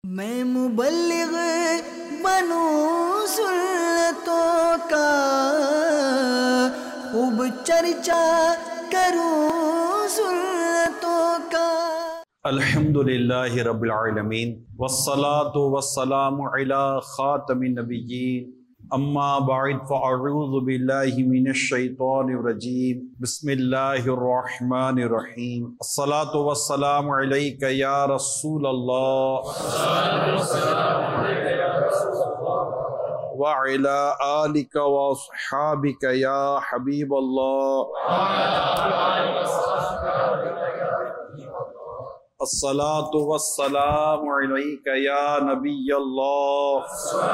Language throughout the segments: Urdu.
میں مبلغ بنوں سنتوں کا، خوب چرچا کروں سنتوں کا۔ الحمدللہ رب العالمین والصلاة والسلام علی خاتم النبیین، اما بعد فاعوذ باللہ من الشیطان الرجیم، بسم اللہ الرحمن الرحیم۔ الصلاة والسلام علیک یا رسول اللہ وعلی آلک واصحابک یا حبیب اللہ، الصلاة والسلام علیک یا نبی اللہ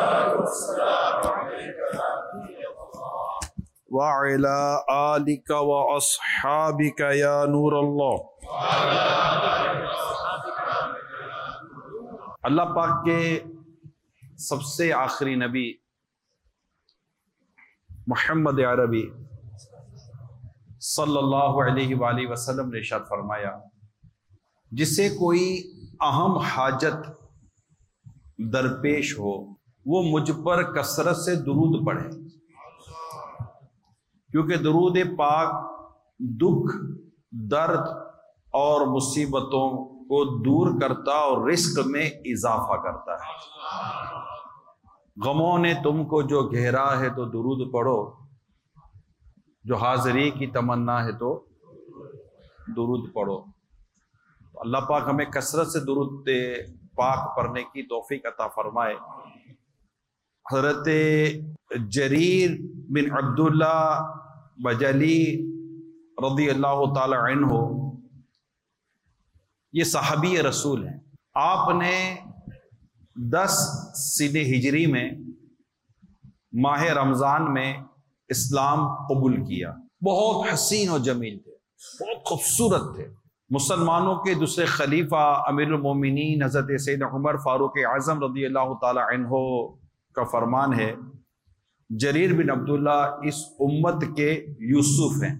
وعلی آلک واصحابک یا نور اللہ۔ اللہ پاک کے سب سے آخری نبی محمد عربی صلی اللہ علیہ وآلہ وسلم نے ارشاد فرمایا، جسے کوئی اہم حاجت درپیش ہو وہ مجھ پر کثرت سے درود پڑھے، کیونکہ درود پاک دکھ، درد اور مصیبتوں کو دور کرتا اور رزق میں اضافہ کرتا ہے۔ غموں نے تم کو جو گھیرا ہے تو درود پڑھو، جو حاضری کی تمنا ہے تو درود پڑھو۔ اللہ پاک ہمیں کثرت سے درود پاک پڑھنے کی توفیق عطا فرمائے۔ حضرت جریر بن عبداللہ بجلی رضی اللہ تعالی عنہ یہ صحابی رسول ہیں۔ آپ نے 10 سن ہجری میں ماہ رمضان میں اسلام قبول کیا۔ بہت حسین و جمیل تھے، بہت خوبصورت تھے۔ مسلمانوں کے دوسرے خلیفہ امیر المومنین حضرت سید عمر فاروق اعظم رضی اللہ تعالی عنہ کا فرمان ہے، جریر بن عبداللہ اس امت کے یوسف ہیں۔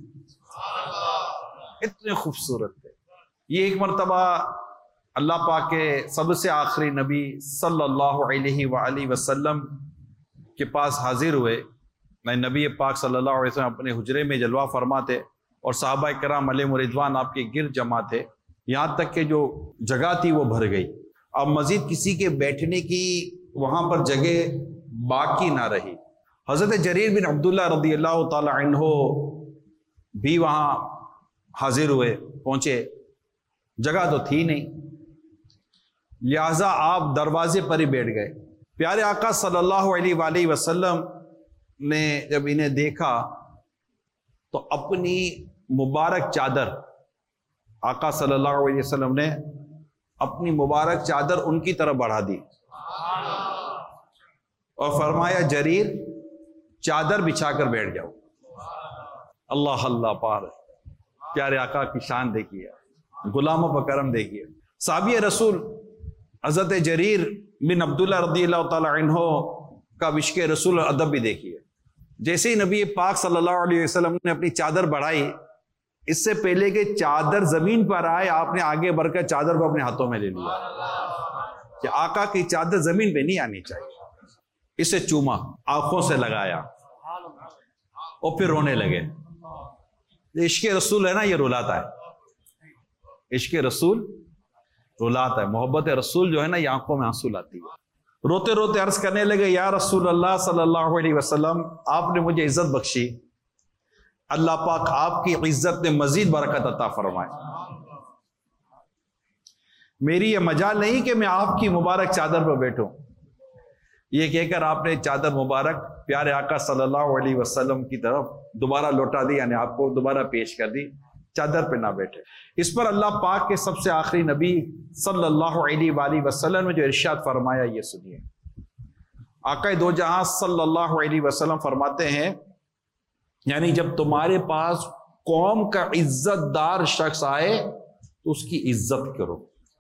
اتنے خوبصورت تھے۔ یہ ایک مرتبہ اللہ پاک کے سب سے آخری نبی صلی اللہ علیہ وآلہ وسلم کے پاس حاضر ہوئے۔ نبی پاک صلی اللہ علیہ وسلم اپنے حجرے میں جلوہ فرما تھے اور صحابہ کرام علیہم رضوان آپ کے گرد جمع تھے، یہاں تک کہ جو جگہ تھی وہ بھر گئی۔ اب مزید کسی کے بیٹھنے کی وہاں پر جگہ باقی نہ رہی۔ حضرت جریر بن عبداللہ رضی اللہ تعالی عنہ بھی وہاں حاضر ہوئے، پہنچے، جگہ تو تھی نہیں، لہذا آپ دروازے پر ہی بیٹھ گئے۔ پیارے آقا صلی اللہ علیہ وآلہ وسلم نے جب انہیں دیکھا تو اپنی مبارک چادر، آقا صلی اللہ علیہ وسلم نے اپنی مبارک چادر ان کی طرف بڑھا دی اور فرمایا، جریر چادر بچھا کر بیٹھ جاؤ۔ اللہ اللہ پار، پیارے آقا کی شان دیکھیے، غلاموں پر کرم دیکھیے۔ صحابی رسول حضرت جریر بن عبداللہ رضی اللہ تعالی عنہ کا عشق رسول ادب بھی دیکھیے۔ جیسے ہی نبی پاک صلی اللہ علیہ وسلم نے اپنی چادر بڑھائی، اس سے پہلے کہ چادر زمین پر آئے آپ نے آگے بڑھ کر چادر کو اپنے ہاتھوں میں لے لیا کہ آقا کی چادر زمین پہ نہیں آنی چاہیے۔ اسے چوما، آنکھوں سے لگایا اور پھر رونے لگے۔ عشق رسول ہے نا، یہ رلاتا ہے۔ عشق رسول رلاتا ہے، محبت رسول جو ہے نا، یہ آنکھوں میں آنسو لاتی ہے۔ روتے روتے عرض کرنے لگے، یا رسول اللہ صلی اللہ علیہ وسلم، آپ نے مجھے عزت بخشی، اللہ پاک آپ کی عزت میں مزید برکت عطا فرمائے۔ میری یہ مجال نہیں کہ میں آپ کی مبارک چادر پر بیٹھوں۔ یہ کہہ کر آپ نے چادر مبارک پیارے آقا صلی اللہ علیہ وسلم کی طرف دوبارہ لوٹا دی، یعنی آپ کو دوبارہ پیش کر دی، چادر پہ نہ بیٹھے۔ اس پر اللہ پاک کے سب سے آخری نبی صلی اللہ علیہ وآلہ وسلم نے جو ارشاد فرمایا، یہ سنیے۔ آقا دو جہاں صلی اللہ علیہ وسلم فرماتے ہیں، یعنی جب تمہارے پاس قوم کا عزت دار شخص آئے تو اس کی عزت کرو،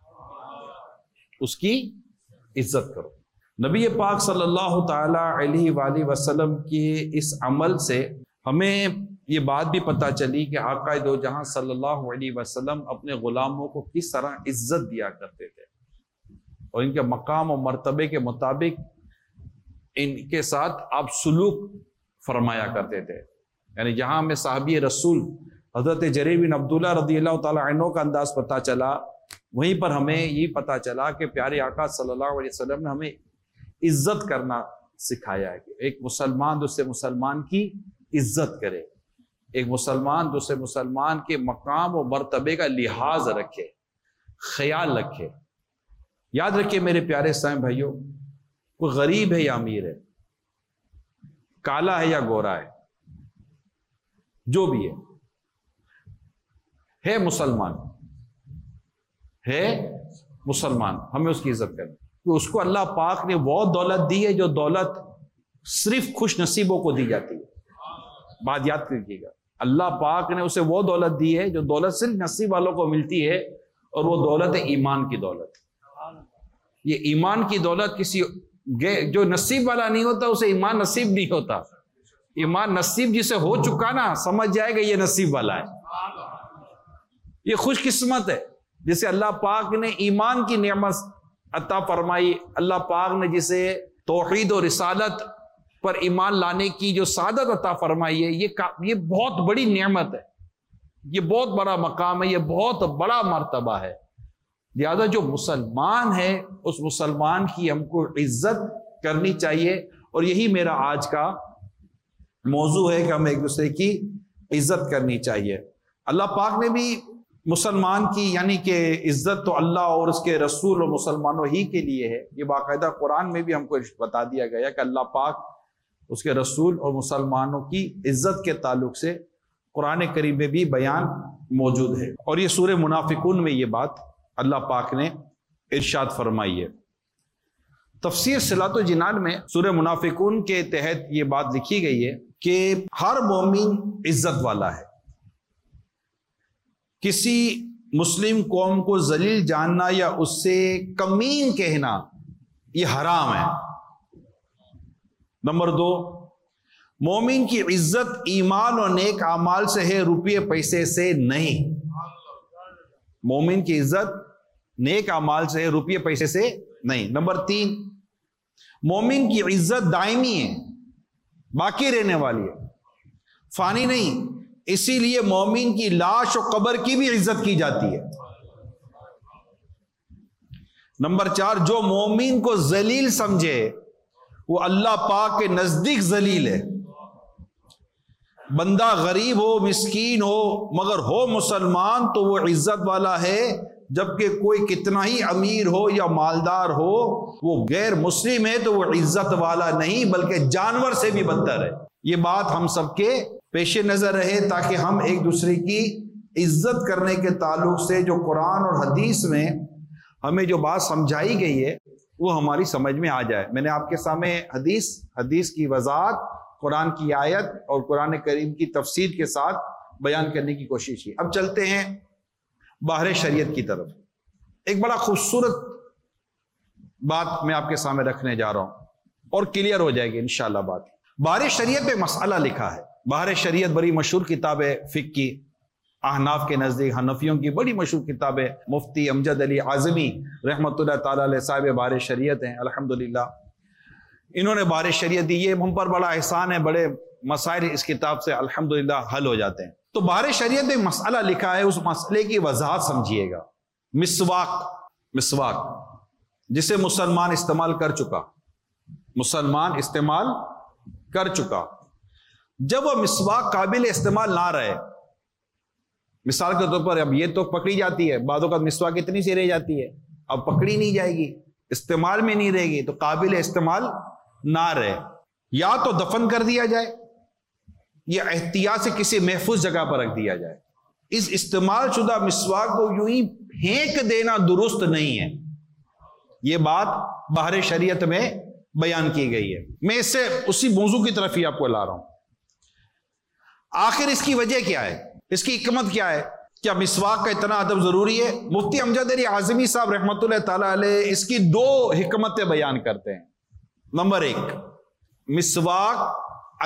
اس کی عزت کرو۔ نبی پاک صلی اللہ تعالی علیہ وآلہ وسلم کے اس عمل سے ہمیں یہ بات بھی پتہ چلی کہ آقا دو جہاں صلی اللہ علیہ وسلم اپنے غلاموں کو کس طرح عزت دیا کرتے تھے اور ان کے مقام و مرتبے کے مطابق ان کے ساتھ آپ سلوک فرمایا کرتے تھے. یعنی جہاں ہمیں صحابی رسول حضرت جریر بن عبداللہ رضی اللہ تعالیٰ عنہ کا انداز پتہ چلا، وہیں پر ہمیں یہ پتہ چلا کہ پیارے آقا صلی اللہ علیہ وسلم نے ہمیں عزت کرنا سکھایا ہے کہ ایک مسلمان دوسرے مسلمان کی عزت کرے، ایک مسلمان دوسرے مسلمان کے مقام و مرتبے کا لحاظ رکھے، خیال رکھے. یاد رکھیے میرے پیارے اسلامی بھائیوں، کوئی غریب ہے یا امیر ہے، کالا ہے یا گورا ہے، جو بھی ہے مسلمان، ہے مسلمان، ہمیں اس کی عزت کریں. اس کو اللہ پاک نے وہ دولت دی ہے جو دولت صرف خوش نصیبوں کو دی جاتی ہے. بات یاد کیجیے گا، اللہ پاک نے اسے وہ دولت دی ہے جو دولت صرف نصیب والوں کو ملتی ہے، اور وہ دولت ہے ایمان کی دولت. یہ ایمان کی دولت کسی جو نصیب والا نہیں ہوتا اسے ایمان نصیب نہیں ہوتا. ایمان نصیب جسے ہو چکا نا سمجھ جائے گا یہ نصیب والا ہے، یہ خوش قسمت ہے جسے اللہ پاک نے ایمان کی نعمت عطا فرمائی. اللہ پاک نے جسے توحید و رسالت پر ایمان لانے کی جو سعادت عطا فرمائی ہے، یہ بہت بڑی نعمت ہے، یہ بہت بڑا مقام ہے، یہ بہت بڑا مرتبہ ہے. لہذا جو مسلمان ہے اس مسلمان کی ہم کو عزت کرنی چاہیے، اور یہی میرا آج کا موضوع ہے کہ ہم ایک دوسرے کی عزت کرنی چاہیے. اللہ پاک نے بھی مسلمان کی یعنی کہ عزت تو اللہ اور اس کے رسول اور مسلمانوں ہی کے لیے ہے. یہ باقاعدہ قرآن میں بھی ہم کو بتا دیا گیا کہ اللہ پاک اس کے رسول اور مسلمانوں کی عزت کے تعلق سے قرآن کریم میں بھی بیان موجود ہے. اور یہ سورہ منافقون میں یہ بات اللہ پاک نے ارشاد فرمائی ہے. تفسیر صلاۃ الجنان میں سورہ منافقون کے تحت یہ بات لکھی گئی ہے کہ ہر مومن عزت والا ہے. کسی مسلم قوم کو ذلیل جاننا یا اس سے کمین کہنا یہ حرام ہے. نمبر 2، مومن کی عزت ایمان اور نیک اعمال سے ہے، روپیے پیسے سے نہیں. مومن کی عزت نیک اعمال سے ہے، روپیے پیسے سے نہیں. نمبر 3، مومن کی عزت دائمی ہے، باقی رہنے والی ہے، فانی نہیں. اسی لیے مومن کی لاش و قبر کی بھی عزت کی جاتی ہے. نمبر 4، جو مومن کو ذلیل سمجھے وہ اللہ پاک کے نزدیک ذلیل ہے. بندہ غریب ہو، مسکین ہو، مگر ہو مسلمان تو وہ عزت والا ہے، جبکہ کوئی کتنا ہی امیر ہو یا مالدار ہو وہ غیر مسلم ہے تو وہ عزت والا نہیں بلکہ جانور سے بھی بدتر ہے. یہ بات ہم سب کے پیش نظر رہے تاکہ ہم ایک دوسرے کی عزت کرنے کے تعلق سے جو قرآن اور حدیث میں ہمیں جو بات سمجھائی گئی ہے وہ ہماری سمجھ میں آ جائے. میں نے آپ کے سامنے حدیث کی وضاحت، قرآن کی آیت اور قرآن کریم کی تفسیر کے ساتھ بیان کرنے کی کوشش کی. اب چلتے ہیں باہر شریعت کی طرف. ایک بڑا خوبصورت بات میں آپ کے سامنے رکھنے جا رہا ہوں اور کلیئر ہو جائے گی انشاءاللہ بات. باہر شریعت پہ مسئلہ لکھا ہے. باہر شریعت بڑی مشہور کتاب ہے فقہ کی، احناف کے نزدیک حنفیوں کی بڑی مشہور کتاب ہے. مفتی امجد علی اعظمی رحمۃ اللہ تعالی علیہ صاحب باہر شریعت ہیں. الحمدللہ انہوں نے باہر شریعت دی. یہ ہم پر بڑا احسان ہے، بڑے مسائل اس کتاب سے الحمدللہ حل ہو جاتے ہیں. تو باہر شریعت میں مسئلہ لکھا ہے، اس مسئلے کی وضاحت سمجھیے گا. مسواک جسے مسلمان استعمال کر چکا، جب وہ مسواک قابل استعمال نہ رہے، مثال کے طور پر اب یہ تو پکڑی جاتی ہے، بعض اوقات مسواک اتنی سی رہ جاتی ہے، اب پکڑی نہیں جائے گی، استعمال میں نہیں رہے گی، تو قابل استعمال نہ رہے، یا تو دفن کر دیا جائے یا احتیاط سے کسی محفوظ جگہ پر رکھ دیا جائے. اس استعمال شدہ مسواک کو یوں ہی پھینک دینا درست نہیں ہے. یہ بات باہر شریعت میں بیان کی گئی ہے. میں اس سے اسی موضوع کی طرف ہی آپ کو لا رہا ہوں. آخر اس کی وجہ کیا ہے، اس کی حکمت کیا ہے؟ کیا مسواک کا اتنا ادب ضروری ہے؟ مفتی امجد علی اعظمی صاحب رحمۃ اللہ تعالی علیہ اس کی 2 حکمتیں بیان کرتے ہیں. نمبر 1،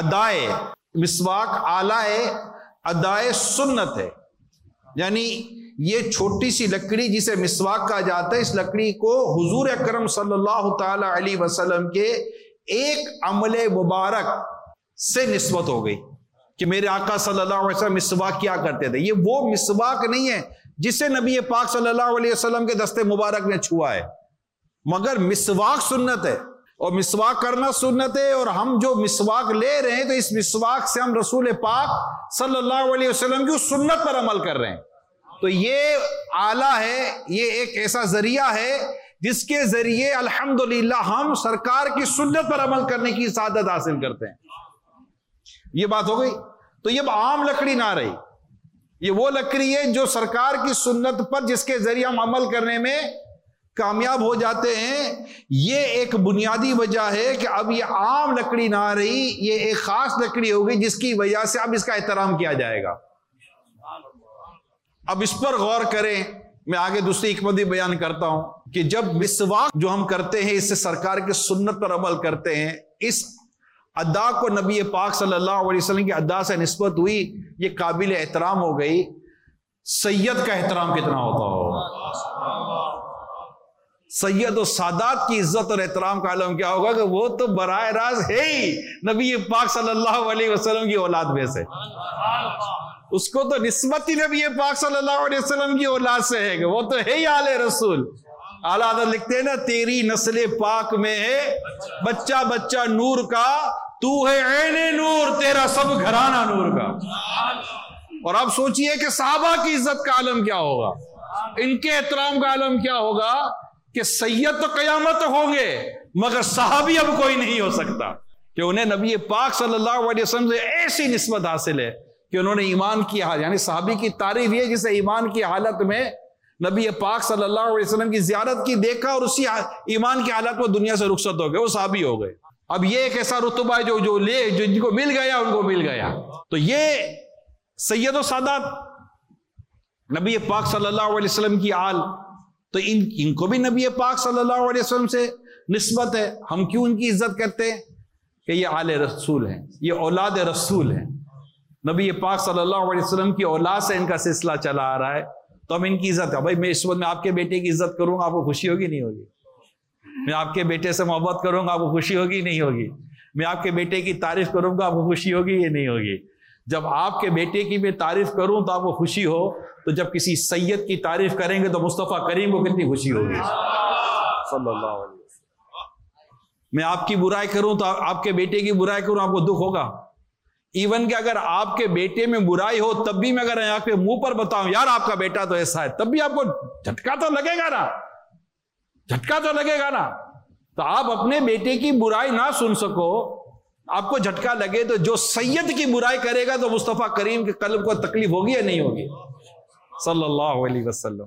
مسواک اعلی ادائے سنت ہے، یعنی یہ چھوٹی سی لکڑی جسے مسواک کہا جاتا ہے، اس لکڑی کو حضور اکرم صلی اللہ تعالی علیہ وسلم کے ایک عمل مبارک سے نسبت ہو گئی کہ میرے آقا صلی اللہ علیہ وسلم مسواک کیا کرتے تھے۔ یہ وہ مسواک نہیں ہے جسے نبی پاک صلی اللہ علیہ وسلم کے دست مبارک نے چھوا ہے، مگر مسواک سنت ہے اور مسواک کرنا سنت ہے، اور ہم جو مسواک لے رہے ہیں تو اس مسواک سے ہم رسول پاک صلی اللہ علیہ وسلم کی سنت پر عمل کر رہے ہیں۔ تو یہ آلہ ہے، یہ ایک ایسا ذریعہ ہے جس کے ذریعے الحمدللہ ہم سرکار کی سنت پر عمل کرنے کی سعادت حاصل کرتے ہیں۔ یہ بات ہو گئی۔ تو یہ عام لکڑی نہ رہی، یہ وہ لکڑی ہے جو سرکار کی سنت پر جس کے ذریعے ہم عمل کرنے میں کامیاب ہو جاتے ہیں۔ یہ ایک بنیادی وجہ ہے کہ اب یہ عام لکڑی نہ رہی، یہ ایک خاص لکڑی ہو گئی جس کی وجہ سے اب اس کا احترام کیا جائے گا۔ اب اس پر غور کریں، میں آگے دوسری حکمت بھی بیان کرتا ہوں کہ جب مسواک جو ہم کرتے ہیں اس سے سرکار کی سنت پر عمل کرتے ہیں، اس ادا کو نبی پاک صلی اللہ علیہ وسلم کی ادا سے نسبت ہوئی، یہ قابل احترام ہو گئی۔ سید کا احترام کتنا ہوتا ہو؟ سید و سادات کی عزت اور احترام کا عالم کیا ہوگا کہ وہ تو براہ راست ہے ہی نبی پاک صلی اللہ علیہ وسلم کی اولاد میں سے، اس کو تو نسبت ہی نبی پاک صلی اللہ علیہ وسلم کی اولاد سے ہے کہ وہ تو ہے ہی آل رسول۔ اعلیٰ حضرت لکھتے ہیں نا، تیری نسل پاک میں ہے بچہ بچہ نور کا، تو ہے عین نور، تیرا سب گھرانہ نور کا۔ اور آپ سوچئے کہ صحابہ کی عزت کا عالم کیا ہوگا، ان کے احترام کا عالم کیا ہوگا کہ سید تو قیامت ہوں گے مگر صحابی اب کوئی نہیں ہو سکتا، کہ انہیں نبی پاک صلی اللہ علیہ وسلم سے ایسی نسبت حاصل ہے کہ انہوں نے ایمان کی حالت، یعنی صحابی کی تعریف یہ جسے ایمان کی حالت میں نبی پاک صلی اللہ علیہ وسلم کی زیارت کی دیکھا اور اسی ایمان کی حالت میں دنیا سے رخصت ہو گئے، وہ صحابی ہو گئے۔ اب یہ ایک ایسا رتبہ ہے جو جن کو مل گیا ان کو مل گیا۔ تو یہ سید و سادات نبی پاک صلی اللہ علیہ وسلم کی آل، تو ان کو بھی نبی پاک صلی اللہ علیہ وسلم سے نسبت ہے۔ ہم کیوں ان کی عزت کرتے ہیں کہ یہ آل رسول ہیں، یہ اولاد رسول ہیں، نبی پاک صلی اللہ علیہ وسلم کی اولاد سے ان کا سلسلہ چلا آ رہا ہے، تو ہم ان کی عزت ہے۔ بھائی میں اس وقت میں آپ کے بیٹے کی عزت کروں گا، آپ کو خوشی ہوگی نہیں ہوگی؟ میں آپ کے بیٹے سے محبت کروں گا، آپ کو خوشی ہوگی نہیں ہوگی؟ میں آپ کے بیٹے کی تعریف کروں گا، آپ کو خوشی ہوگی یا نہیں ہوگی؟ جب آپ کے بیٹے کی میں تعریف کروں تو آپ کو خوشی ہو، تو جب کسی سید کی تعریف کریں گے تو مصطفیٰ کریم کو کتنی خوشی ہوگی صلی اللہ علیہ وسلم۔ میں آپ کی برائی کروں تو آپ کے بیٹے کی برائی کروں، آپ کو دکھ ہوگا۔ ایون کہ اگر آپ کے بیٹے میں برائی ہو تب بھی میں اگر آپ کے منہ پر بتاؤں یار آپ کا بیٹا تو ایسا ہے، تب بھی آپ کو جھٹکا تو لگے گا نا، جھٹکا تو لگے گا نا۔ تو آپ اپنے بیٹے کی برائی نہ سن سکو، آپ کو جھٹکا لگے، تو جو سید کی برائی کرے گا تو مصطفیٰ کریم کے قلب کو تکلیف ہوگی یا نہیں ہوگی صلی اللہ علیہ وسلم۔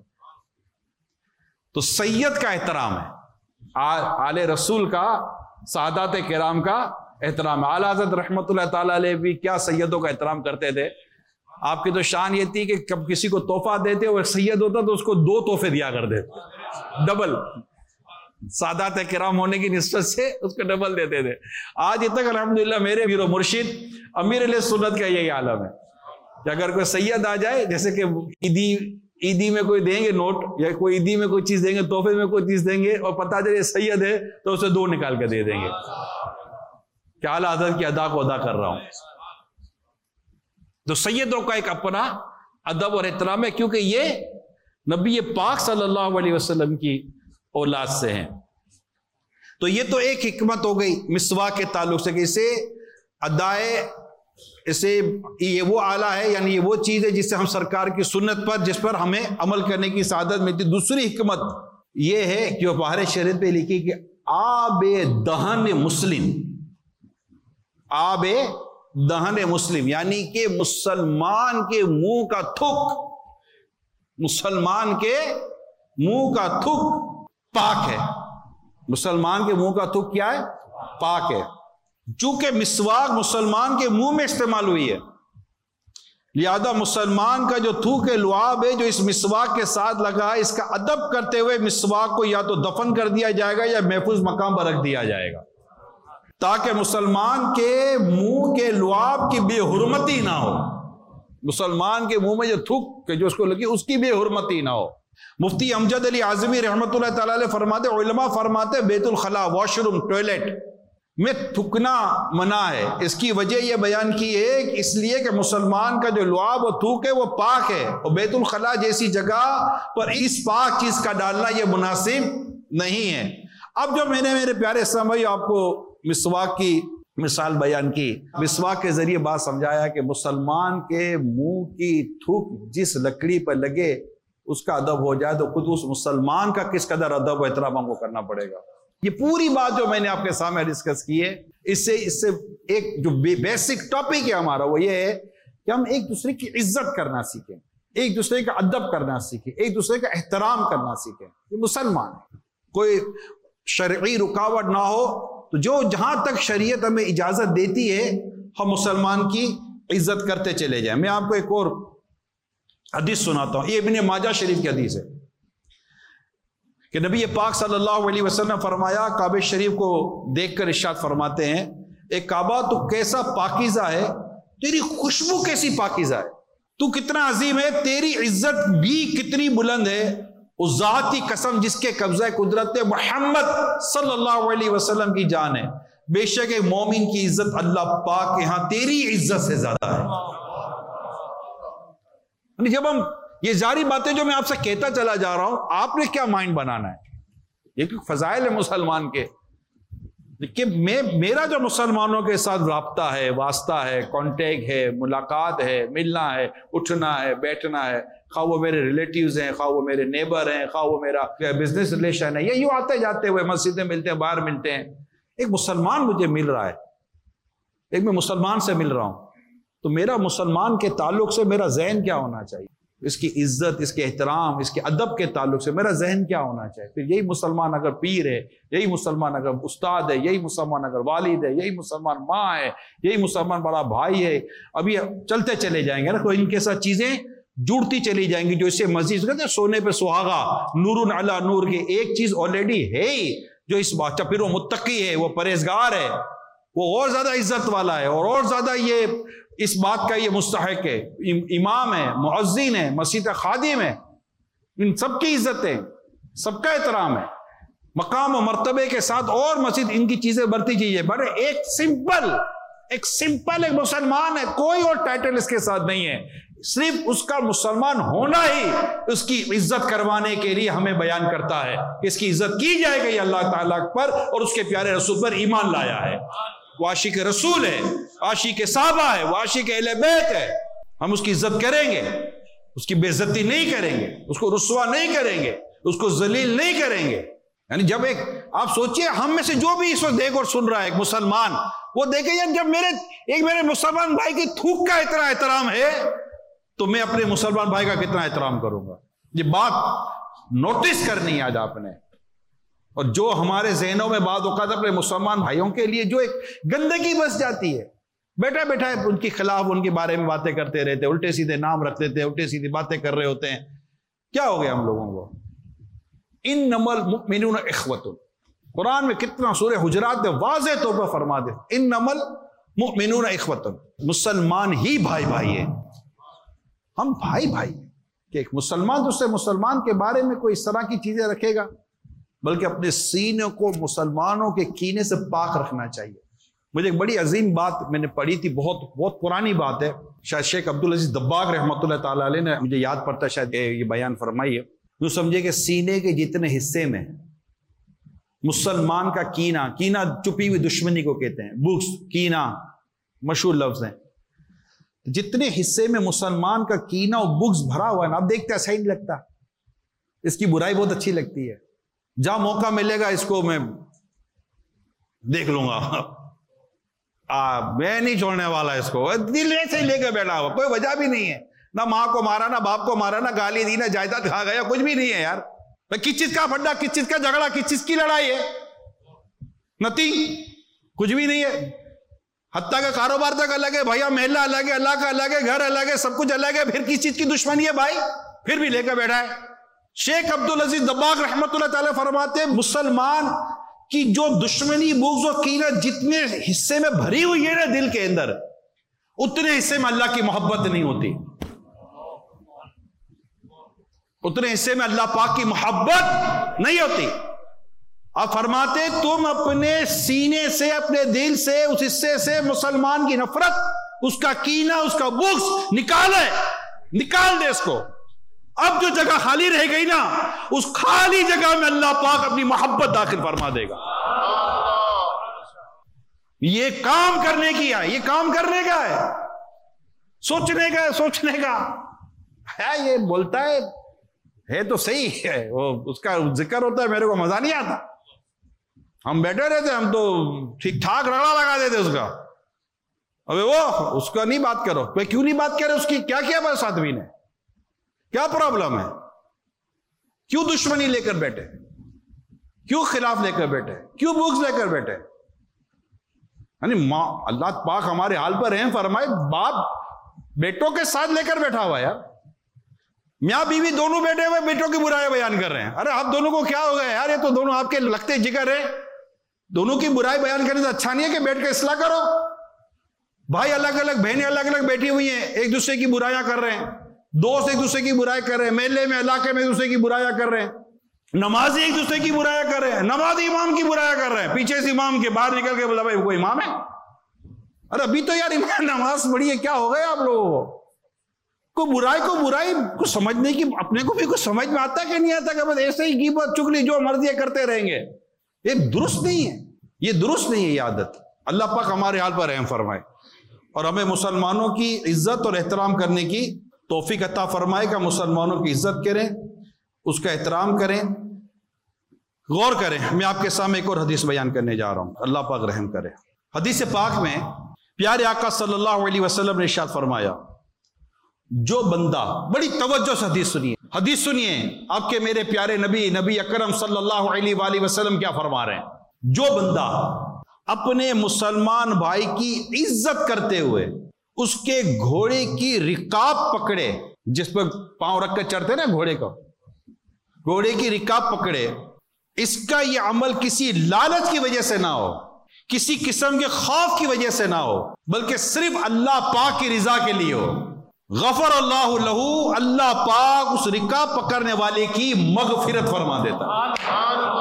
تو سید کا احترام ہے، آل رسول کا، سعادات کرام کا احترام ہے۔ اعلیٰ حضرت رحمت اللہ تعالیٰ علیہ بھی کیا سیدوں کا احترام کرتے تھے۔ آپ کی تو شان یہ تھی کہ کب کسی کو تحفہ دیتے اور سید ہوتا تو اس کو 2 تحفے دیا کر دیتے، ڈبل، سعادات کرام ہونے کی نسبت سے اس کو ڈبل دیتے تھے۔ آج تک الحمدللہ میرے پیر و مرشد امیر علیہ سنت کا یہی عالم ہے کہ اگر کوئی سید آ جائے، جیسے کہ عیدی میں کوئی دیں گے نوٹ، یا کوئی عیدی میں کوئی چیز دیں گے، تحفے میں کوئی چیز دیں گے، اور پتہ چلے سید ہے تو اسے 2 نکال کے دے دیں گے کہ اعلیٰ حضرت کی ادا کو ادا کر رہا ہوں۔ تو سیدوں کا ایک اپنا ادب اور احترام ہے، کیونکہ یہ نبی پاک صلی اللہ علیہ وسلم کی اولاد سے ہیں۔ تو یہ تو ایک حکمت ہو گئی مسواک کے تعلق سے، کہ اسے یہ وہ آلہ ہے، یعنی یہ وہ چیز ہے جس سے ہم سرکار کی سنت پر، جس پر ہمیں عمل کرنے کی سعادت ملتی۔ دوسری حکمت یہ ہے کہ وہ بہار شریعت پہ لکھی کہ آب دہن مسلم، آب دہن مسلم، یعنی کہ مسلمان کے منہ کا تھوک، مسلمان کے منہ کا تھوک پاک ہے۔ مسلمان کے منہ کا تھوک کیا ہے؟ پاک ہے۔ چونکہ مسواک مسلمان کے منہ میں استعمال ہوئی ہے، لہذا مسلمان کا جو تھوک لعاب ہے جو اس مسواک کے ساتھ لگا ہے، اس کا ادب کرتے ہوئے مسواک کو یا تو دفن کر دیا جائے گا یا محفوظ مقام پر رکھ دیا جائے گا، تاکہ مسلمان کے منہ کے لعاب کی بے حرمتی نہ ہو۔ مسلمان کے منہ میں جو تھوک کہ جو اس کو لگی اس کی بے حرمتی نہ ہو۔ مفتی امجد علی اعظمی رحمۃ اللہ تعالی علیہ فرماتے، علماء فرماتے بیت الخلاء، واش روم، ٹوائلٹ میں تھکنا منع ہے۔ اس کی وجہ یہ بیان کی ہے کہ اس لیے کہ مسلمان کا جو لعاب و تھوک ہے وہ پاک ہے، اور بیت الخلاء جیسی جگہ پر اس پاک چیز کا ڈالنا یہ مناسب نہیں ہے۔ اب جو میں نے میرے پیارے اسلام بھائی آپ کو مسواک کی مثال بیان کی، مسواک کے ذریعے بات سمجھایا کہ مسلمان کے منہ کی تھوک جس لکڑی پر لگے اس کا ادب ہو جائے تو خود اس مسلمان کا کس قدر ادب و احترام ہم کو کرنا پڑے گا۔ یہ پوری بات جو میں نے آپ کے سامنے ڈسکس کی ہے، اس سے ایک جو بیسک ٹاپک ہے ہمارا وہ یہ ہے کہ ہم ایک دوسرے کی عزت کرنا سیکھیں، ایک دوسرے کا ادب کرنا سیکھیں، ایک دوسرے کا احترام کرنا سیکھیں۔ یہ مسلمان ہے، کوئی شرعی رکاوٹ نہ ہو تو جو جہاں تک شریعت ہمیں اجازت دیتی ہے ہم مسلمان کی عزت کرتے چلے جائیں۔ میں آپ کو ایک اور حدیث سناتا ہوں، یہ ابن ماجہ شریف کی حدیث ہے کہ نبی پاک صلی اللہ علیہ وسلم نے فرمایا، کعبہ شریف کو دیکھ کر ارشاد فرماتے ہیں، اے کعبہ تو کیسا پاکیزہ ہے، تیری خوشبو کیسی پاکیزہ ہے، تو کتنا عظیم ہے، تیری عزت بھی کتنی بلند ہے، اس ذات کی قسم جس کے قبضہ قدرت محمد صلی اللہ علیہ وسلم کی جان ہے، بے شک ایک مومن کی عزت اللہ پاک کے ہاں تیری عزت سے زیادہ ہے۔ جب ہم یہ ساری باتیں جو میں آپ سے کہتا چلا جا رہا ہوں، آپ نے کیا مائنڈ بنانا ہے؟ یہ کہ فضائل ہے مسلمان کے، کہ میرا جو مسلمانوں کے ساتھ رابطہ ہے، واسطہ ہے، کانٹیکٹ ہے، ملاقات ہے، ملنا ہے، اٹھنا ہے، بیٹھنا ہے، خواہ وہ میرے ریلیٹیوز ہیں، خواہ وہ میرے نیبر ہیں، خواہ وہ میرا بزنس ریلیشن ہے، یہ یوں آتے جاتے ہوئے مسجدیں ملتے ہیں، باہر ملتے ہیں، ایک مسلمان مجھے مل رہا ہے، ایک میں مسلمان سے مل رہا ہوں، تو میرا مسلمان کے تعلق سے میرا ذہن کیا ہونا چاہیے؟ اس کی عزت، اس کے احترام، اس کے ادب کے تعلق سے میرا ذہن کیا ہونا چاہیے؟ پھر یہی مسلمان اگر پیر ہے، یہی مسلمان اگر استاد ہے، یہی مسلمان اگر والد ہے، یہی مسلمان ماں ہے، یہی مسلمان بڑا بھائی ہے، ابھی چلتے چلے جائیں گے نا، کوئی ان کے ساتھ چیزیں جڑتی چلی جائیں گی جو اس سے مزید کہتے ہیں سونے پہ سہاگا، نور علی نور کے، ایک چیز آلریڈی ہے ہی جو اس بات، پھر وہ متقی ہے، وہ پرہیزگار ہے، وہ اور زیادہ عزت والا ہے، اور زیادہ یہ اس بات کا یہ مستحق ہے، امام ہے، مؤذن ہے، مسجد خادم ہے، ان سب کی عزت ہے، سب کا احترام ہے، مقام و مرتبے کے ساتھ، اور مسجد ان کی چیزیں بڑھتی چاہیے۔ بڑے ایک سمپل ایک مسلمان ہے، کوئی اور ٹائٹل اس کے ساتھ نہیں ہے، صرف اس کا مسلمان ہونا ہی اس کی عزت کروانے کے لیے ہمیں بیان کرتا ہے، اس کی عزت کی جائے گی اللہ تعالیٰ پر اور اس کے پیارے رسول پر ایمان لایا ہے، وہ عاشق رسول ہے، عاشق صحابہ ہے، وہ عاشق اہل بیت ہے، ہم اس کی عزت کریں گے، اس کی بے عزتی نہیں کریں گے، اس کو رسوا نہیں کریں گے، اس کو ذلیل نہیں کریں گے۔ یعنی جب آپ سوچئے ہم میں سے جو بھی اس وقت دیکھ اور سن رہا ہے ایک مسلمان، وہ دیکھے یار جب میرے مسلمان بھائی کی تھوک کا اتنا احترام ہے تو میں اپنے مسلمان بھائی کا کتنا احترام کروں گا۔ یہ بات نوٹس کرنی ہے آج آپ نے، اور جو ہمارے ذہنوں میں بعض اوقات اپنے مسلمان بھائیوں کے لیے جو ایک گندگی بس جاتی ہے، بیٹھا بیٹھا ان کے خلاف ان کے بارے میں باتیں کرتے رہتے، الٹے سیدھے نام رکھ دیتے، الٹے سیدھی باتیں کر رہے ہوتے ہیں۔ کیا ہو گیا ہم لوگوں کو؟ انما المؤمنون اخوۃ، قرآن میں کتنا سورہ حجرات میں واضح طور پر فرما دے، انما المؤمنون اخوۃ، مسلمان ہی بھائی بھائی ہیں، ہم بھائی بھائی ہیں، کہ ایک مسلمان دوسرے مسلمان کے بارے میں کوئی اس طرح کی چیزیں رکھے گا، بلکہ اپنے سینے کو مسلمانوں کے کینے سے پاک رکھنا چاہیے۔ مجھے ایک بڑی عظیم بات میں نے پڑھی تھی، بہت پرانی بات ہے، شاید شیخ عبدالعزیز دباغ رحمۃ اللہ تعالیٰ علیہ نے، مجھے یاد پڑتا ہے شاید یہ بیان فرمائی ہے، جو سمجھے کہ سینے کے جتنے حصے میں مسلمان کا کینہ چھپی ہوئی دشمنی کو کہتے ہیں، بغض، کینہ مشہور لفظ ہیں، جتنے حصے میں مسلمان کا کینہ اور بغض بھرا ہوا ہے نا، آپ دیکھتے ہیں صحیح نہیں لگتا، اس کی برائی بہت اچھی لگتی ہے، جہاں موقع ملے گا اس کو میں دیکھ لوں گا، میں نہیں چھوڑنے والا اس کو، دل ایسے ہی لے کے بیٹھا ہوا، کوئی وجہ بھی نہیں ہے، نہ ماں کو مارا، نہ باپ کو مارا، نہ گالی دی، نہ جائیداد کھا گیا، کچھ بھی نہیں ہے یار، کس چیز کا پھڈا، کس چیز کا جھگڑا، کس چیز کی لڑائی ہے، نتھی کچھ بھی نہیں ہے، حتیٰ کہ کاروبار تک الگ ہے، بھیا محلہ الگ ہے، اللہ کا الگ ہے، گھر الگ ہے، سب کچھ الگ ہے، پھر کس چیز کی دشمنی ہے بھائی، پھر بھی لے کے بیٹھا ہے۔ شیخ عبدالعزیز دباغ رحمۃ اللہ تعالیٰ فرماتے ہیں، مسلمان کی جو دشمنی، بغض و کینہ جتنے حصے میں بھری ہوئی ہے نا دل کے اندر، اتنے حصے میں اللہ کی محبت نہیں ہوتی۔ اتنے حصے میں اللہ پاک کی محبت نہیں ہوتی. آپ فرماتے تم اپنے سینے سے, اپنے دل سے, اس حصے سے مسلمان کی نفرت, اس کا کینہ, اس کا بغض نکال دے اس کو. اب جو جگہ خالی رہ گئی نا, اس خالی جگہ میں اللہ پاک اپنی محبت داخل فرما دے گا. یہ کام کرنے کی ہے, یہ کام کرنے کا ہے, سوچنے کا ہے. یہ بولتا ہے تو صحیح ہے, وہ اس کا ذکر ہوتا ہے, میرے کو مزہ نہیں آتا. ہم بیٹھے رہتے, ہم تو ٹھیک ٹھاک رگڑا لگا دیتے اس کا. ابے وہ اس کا نہیں بات کرو. کیوں نہیں بات کرے؟ اس کی کیا کیا بس آدمی نے, کیا پرابلم ہے؟ کیوں دشمنی لے کر بیٹھے, کیوں خلاف لے کر بیٹھے, کیوں بغض لے کر بیٹھے؟ یعنی اللہ پاک ہمارے حال پر رحم فرمائے. باپ بیٹوں کے ساتھ لے کر بیٹھا ہوا یار, میاں بیوی دونوں بیٹھے ہوئے بیٹوں کی برائیاں بیان کر رہے ہیں. ارے آپ دونوں کو کیا ہو گیا یار, یہ تو دونوں آپ کے لگتے جگر ہیں. دونوں کی برائی بیان کرنے سے اچھا نہیں ہے کہ بیٹھ کے اصلاح کرو. بھائی الگ الگ, بہنیں الگ الگ بیٹھی ہوئی ہیں, ایک دوسرے کی برائیاں کر رہے ہیں. دوست ایک دوسرے کی برائی کر رہے ہیں, محلے میں علاقے میں ایک دوسرے کی برائیاں کر رہے ہیں. نمازی ایک دوسرے کی برائیاں کر رہے ہیں, نمازی امام کی برائیاں کر رہے ہیں. پیچھے سے امام کے باہر نکل کے بولا بھائی وہ امام ہے. ارے ابھی تو یار امام نماز پڑھی ہے, کیا ہو گیا آپ لوگوں کو؟ برائی کو سمجھنے کی, اپنے کو بھی کچھ سمجھ میں آتا کہ نہیں آتا کہ بس ایسے ہی غیبت چغلی جو مرضی کرتے رہیں گے؟ یہ درست نہیں ہے, یہ درست نہیں ہے یہ عادت. اللہ پاک ہمارے حال پر رحم فرمائے اور ہمیں مسلمانوں کی عزت اور احترام کرنے کی توفیق عطا فرمائے کہ مسلمانوں کی عزت کریں, اس کا احترام کریں, غور کریں. میں آپ کے سامنے ایک اور حدیث بیان کرنے جا رہا ہوں, اللہ پاک رحم کرے. حدیث پاک میں پیارے آقا صلی اللہ علیہ وسلم نے ارشاد فرمایا, جو بندہ, بڑی توجہ سے حدیث سنیے, آپ کے میرے پیارے نبی اکرم صلی اللہ علیہ وآلہ وسلم کیا فرما رہے ہیں. جو بندہ اپنے مسلمان بھائی کی عزت کرتے ہوئے اس کے گھوڑے کی رکاب پکڑے, جس پر پاؤں رکھ کر چڑھتے نا گھوڑے کو, گھوڑے کی رکاب پکڑے, اس کا یہ عمل کسی لالچ کی وجہ سے نہ ہو, کسی قسم کے خوف کی وجہ سے نہ ہو, بلکہ صرف اللہ پاک کی رضا کے لیے ہو, غفر اللہ لہو, اللہ پاک اس رکاب پکڑنے والے کی مغفرت فرما دیتا.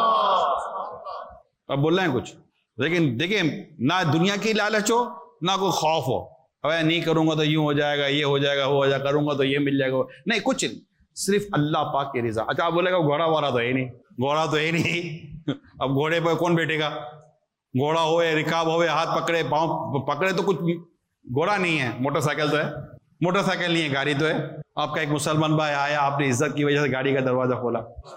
اب بول رہے ہیں کچھ, لیکن دیکھیں نہ دنیا کی لالچ ہو نہ کوئی خوف ہو, نہیں کروں گا تو یوں ہو جائے گا, یہ ہو جائے گا, وہ ہو جائے گا, کروں گا تو یہ مل جائے گا, نہیں کچھ نہیں, صرف اللہ پاک کی رضا. اچھا آپ بولے گا گھوڑا وڑا تو ہے نہیں, گھوڑا تو ہے نہیں, اب گھوڑے پہ کون بیٹھے گا؟ گھوڑا ہوئے, رکاب ہوئے, ہاتھ پکڑے, پاؤں پکڑے تو کچھ گھوڑا نہیں ہے, موٹر سائیکل تو ہے, موٹر سائیکل نہیں ہے, گاڑی تو ہے. آپ کا ایک مسلمان بھائی آیا, آپ نے عزت کی وجہ سے گاڑی کا دروازہ کھولا.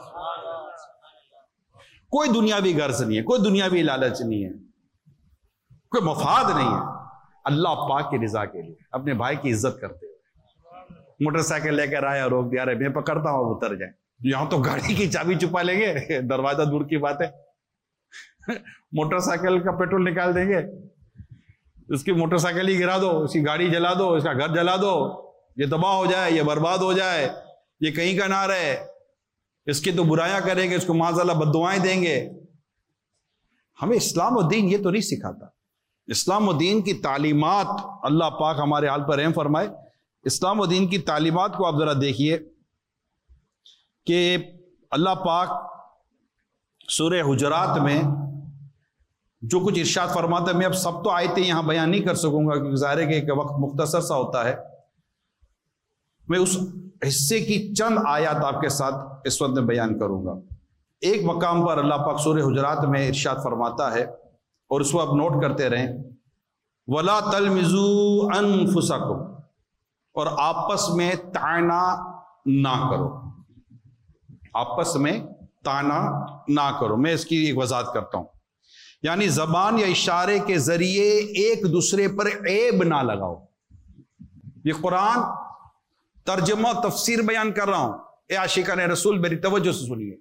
کوئی دنیاوی غرض نہیں ہے, کوئی دنیاوی لالچ نہیں ہے, کوئی مفاد نہیں ہے, اللہ پاک کی رضا کے لیے اپنے بھائی کی عزت کرتے ہوئے. موٹر سائیکل لے کر آیا, روک دیا, رہے میں پکڑتا ہوں, اب اتر جائیں. یہاں تو گاڑی کی چابی چھپا لیں گے, دروازہ دور کی بات ہے, موٹر سائیکل کا پیٹرول نکال دیں گے, اس کی موٹر سائیکل ہی گرا دو, اس کی گاڑی جلا دو, اس کا گھر جلا دو, یہ تباہ ہو جائے, یہ برباد ہو جائے, یہ کہیں کا نہ رہے, اس کی تو برائیاں کریں گے, اس کو معاذ اللہ بد دعائیں دیں گے. ہمیں اسلام و دین یہ تو نہیں سکھاتا. اسلام و دین کی تعلیمات, اللہ پاک ہمارے حال پر رحم فرمائے, اسلام و دین کی تعلیمات کو آپ ذرا دیکھیے کہ اللہ پاک سورہ حجرات میں جو کچھ ارشاد فرماتا ہے. میں اب سب تو آیتیں یہاں بیان نہیں کر سکوں گا کیونکہ ظاہر ہے کہ وقت مختصر سا ہوتا ہے. میں اس حصے کی چند آیات آپ کے ساتھ اس وقت میں بیان کروں گا. ایک مقام پر اللہ پاک سورہ حجرات میں ارشاد فرماتا ہے, اور اس کو آپ نوٹ کرتے رہیں, وَلَا تَلْمِزُوا أَنفُسَكُمْ, اور آپس میں طعنہ نہ کرو, آپس میں طعنہ نہ کرو. میں اس کی ایک وضاحت کرتا ہوں. یعنی زبان یا اشارے کے ذریعے ایک دوسرے پر عیب نہ لگاؤ. یہ قرآن ترجمہ تفسیر بیان کر رہا ہوں. اے عاشقان رسول میری توجہ سے سنیے.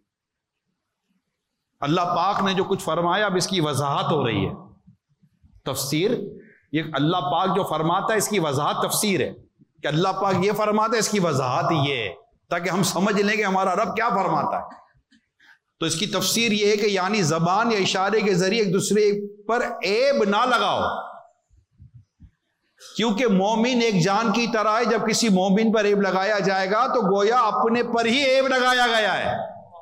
اللہ پاک نے جو کچھ فرمایا اب اس کی وضاحت ہو رہی ہے. تفسیر, یہ اللہ پاک جو فرماتا ہے اس کی وضاحت تفسیر ہے, کہ اللہ پاک یہ فرماتا ہے اس کی وضاحت یہ ہے, تاکہ ہم سمجھ لیں کہ ہمارا رب کیا فرماتا ہے. تو اس کی تفسیر یہ ہے کہ یعنی زبان یا اشارے کے ذریعے ایک دوسرے پر عیب نہ لگاؤ. کیونکہ مومن ایک جان کی طرح ہے، جب کسی مومن پر عیب لگایا جائے گا تو گویا اپنے پر ہی عیب لگایا گیا ہے۔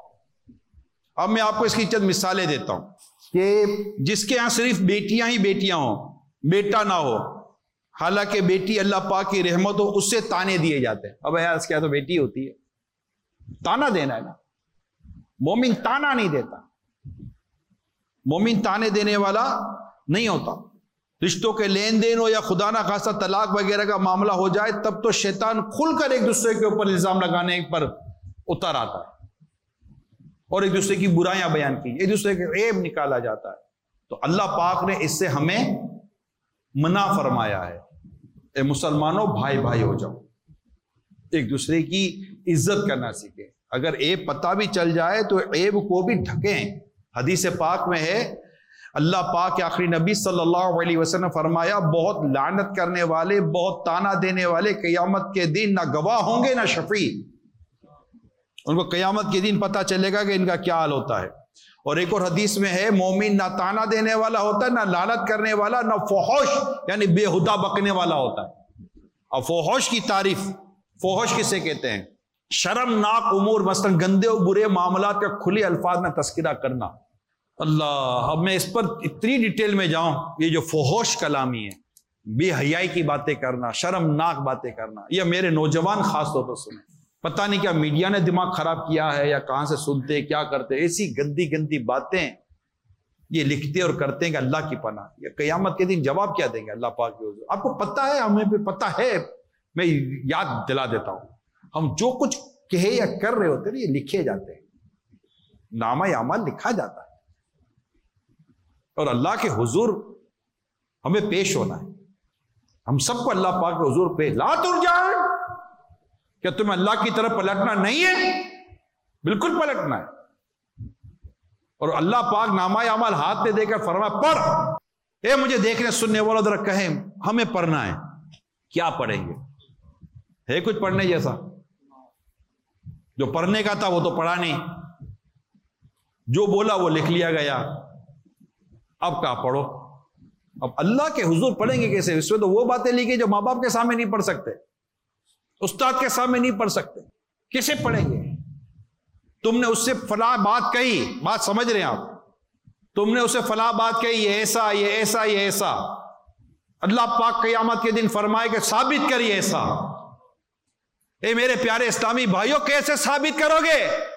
اب میں آپ کو اس کی چند مثالیں دیتا ہوں کہ جس کے ہاں صرف بیٹیاں ہی بیٹیاں ہوں، بیٹا نہ ہو، حالانکہ بیٹی اللہ پاک کی رحمت ہو، اس سے تانے دیے جاتے ہیں۔ اب یار کیا تو بیٹی ہوتی ہے، تانا دینا ہے نا۔ مومن تانا نہیں دیتا، مومن تانے دینے والا نہیں ہوتا۔ رشتوں کے لین دین ہو یا خدا نہ خاصہ طلاق وغیرہ کا معاملہ ہو جائے تب تو شیطان کھل کر ایک دوسرے کے اوپر الزام لگانے پر اتر آتا ہے اور ایک دوسرے کی برائیاں بیان کی، ایک دوسرے کے عیب نکالا جاتا ہے۔ تو اللہ پاک نے اس سے ہمیں منع فرمایا ہے، اے مسلمانوں بھائی بھائی ہو جاؤ، ایک دوسرے کی عزت کرنا سیکھیں۔ اگر عیب پتہ بھی چل جائے تو عیب کو بھی ڈھکیں۔ حدیث پاک میں ہے، اللہ پاک کے آخری نبی صلی اللہ علیہ وسلم نے فرمایا، بہت لعنت کرنے والے، بہت تانا دینے والے قیامت کے دن نہ گواہ ہوں گے نہ شفیع۔ ان کو قیامت کے دن پتہ چلے گا کہ ان کا کیا حال ہوتا ہے۔ اور ایک اور حدیث میں ہے، مومن نہ تانا دینے والا ہوتا ہے، نہ لعنت کرنے والا، نہ فحش یعنی بےہودہ بکنے والا ہوتا ہے۔ اور فحش کی تعریف، فحش کسے کہتے ہیں؟ شرمناک امور، مثلا گندے اور برے معاملات کا کھلے الفاظ میں تذکرہ کرنا۔ اللہ، اب میں اس پر اتنی ڈیٹیل میں جاؤں، یہ جو فحش کلامی ہے، بے حیائی کی باتیں کرنا، شرمناک باتیں کرنا، یہ میرے نوجوان خاص طور پر سنیں۔ پتہ نہیں کیا میڈیا نے دماغ خراب کیا ہے یا کہاں سے سنتے کیا کرتے، ایسی گندی گندی باتیں یہ لکھتے اور کرتے ہیں کہ اللہ کی پناہ۔ یہ قیامت کے دن جواب کیا دیں گے اللہ پاک کے حضور؟ آپ کو پتہ ہے، ہمیں بھی پتہ ہے، میں یاد دلا دیتا ہوں، ہم جو کچھ کہے یا کر رہے ہوتے ہیں یہ لکھے جاتے ہیں، نامہ اعمال لکھا جاتا ہے، اور اللہ کے حضور ہمیں پیش ہونا ہے۔ ہم سب کو اللہ پاک کے حضور پہ لا ترجعن، کیا تمہیں اللہ کی طرف پلٹنا نہیں ہے؟ بالکل پلٹنا ہے۔ اور اللہ پاک نامہ اعمال ہاتھ میں دے کر فرمایا، پڑھ۔ اے مجھے دیکھنے سننے والا ذرا کہیں، ہمیں پڑھنا ہے، کیا پڑھیں گے؟ ہے کچھ پڑھنے جیسا؟ جو پڑھنے کا تھا وہ تو پڑھا نہیں، جو بولا وہ لکھ لیا گیا۔ اب کہاں پڑھو؟ اب اللہ کے حضور پڑھیں گے کیسے؟ اس میں تو وہ باتیں لکھی جو ماں باپ کے سامنے نہیں پڑھ سکتے، استاد کے سامنے نہیں پڑھ سکتے، کیسے پڑھیں گے؟ تم نے اس سے فلاں بات کہی، بات سمجھ رہے ہیں آپ؟ تم نے اسے فلاں بات کہی، یہ ایسا یہ ایسا یہ ایسا، اللہ پاک قیامت کے دن فرمائے کہ ثابت کریے ایسا۔ اے میرے پیارے اسلامی بھائیوں، کیسے ثابت کرو گے؟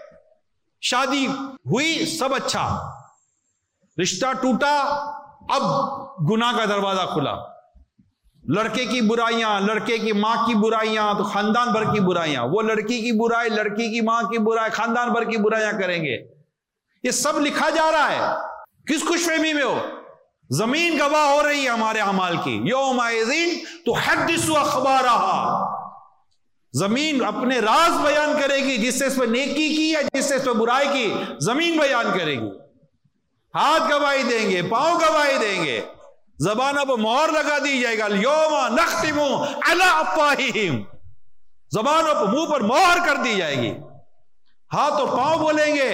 شادی ہوئی سب اچھا، رشتہ ٹوٹا اب گناہ کا دروازہ کھلا، لڑکے کی برائیاں، لڑکے کی ماں کی برائیاں تو خاندان بھر کی برائیاں، وہ لڑکی کی برائی، لڑکی کی ماں کی برائی، خاندان بھر کی برائیاں کریں گے۔ یہ سب لکھا جا رہا ہے، کس خوش فہمی میں ہو؟ زمین گواہ ہو رہی ہے ہمارے اعمال کی، یومئذ تحدث اخبارہا، زمین اپنے راز بیان کرے گی، جس سے اس پہ نیکی کی یا جس سے اس پہ برائی کی، زمین بیان کرے گی۔ ہاتھ گواہی دیں گے، پاؤں گواہی دیں گے، زبانوں پر مہر لگا دی جائے گا، اليوم نختم علی افواہہم، زبانوں پر، منہ پر مہر کر دی جائے گی، ہاتھ اور پاؤں بولیں گے،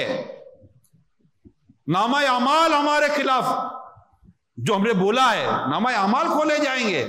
نامہ اعمال ہمارے خلاف جو ہم نے بولا ہے، نامہ اعمال کھولے جائیں گے۔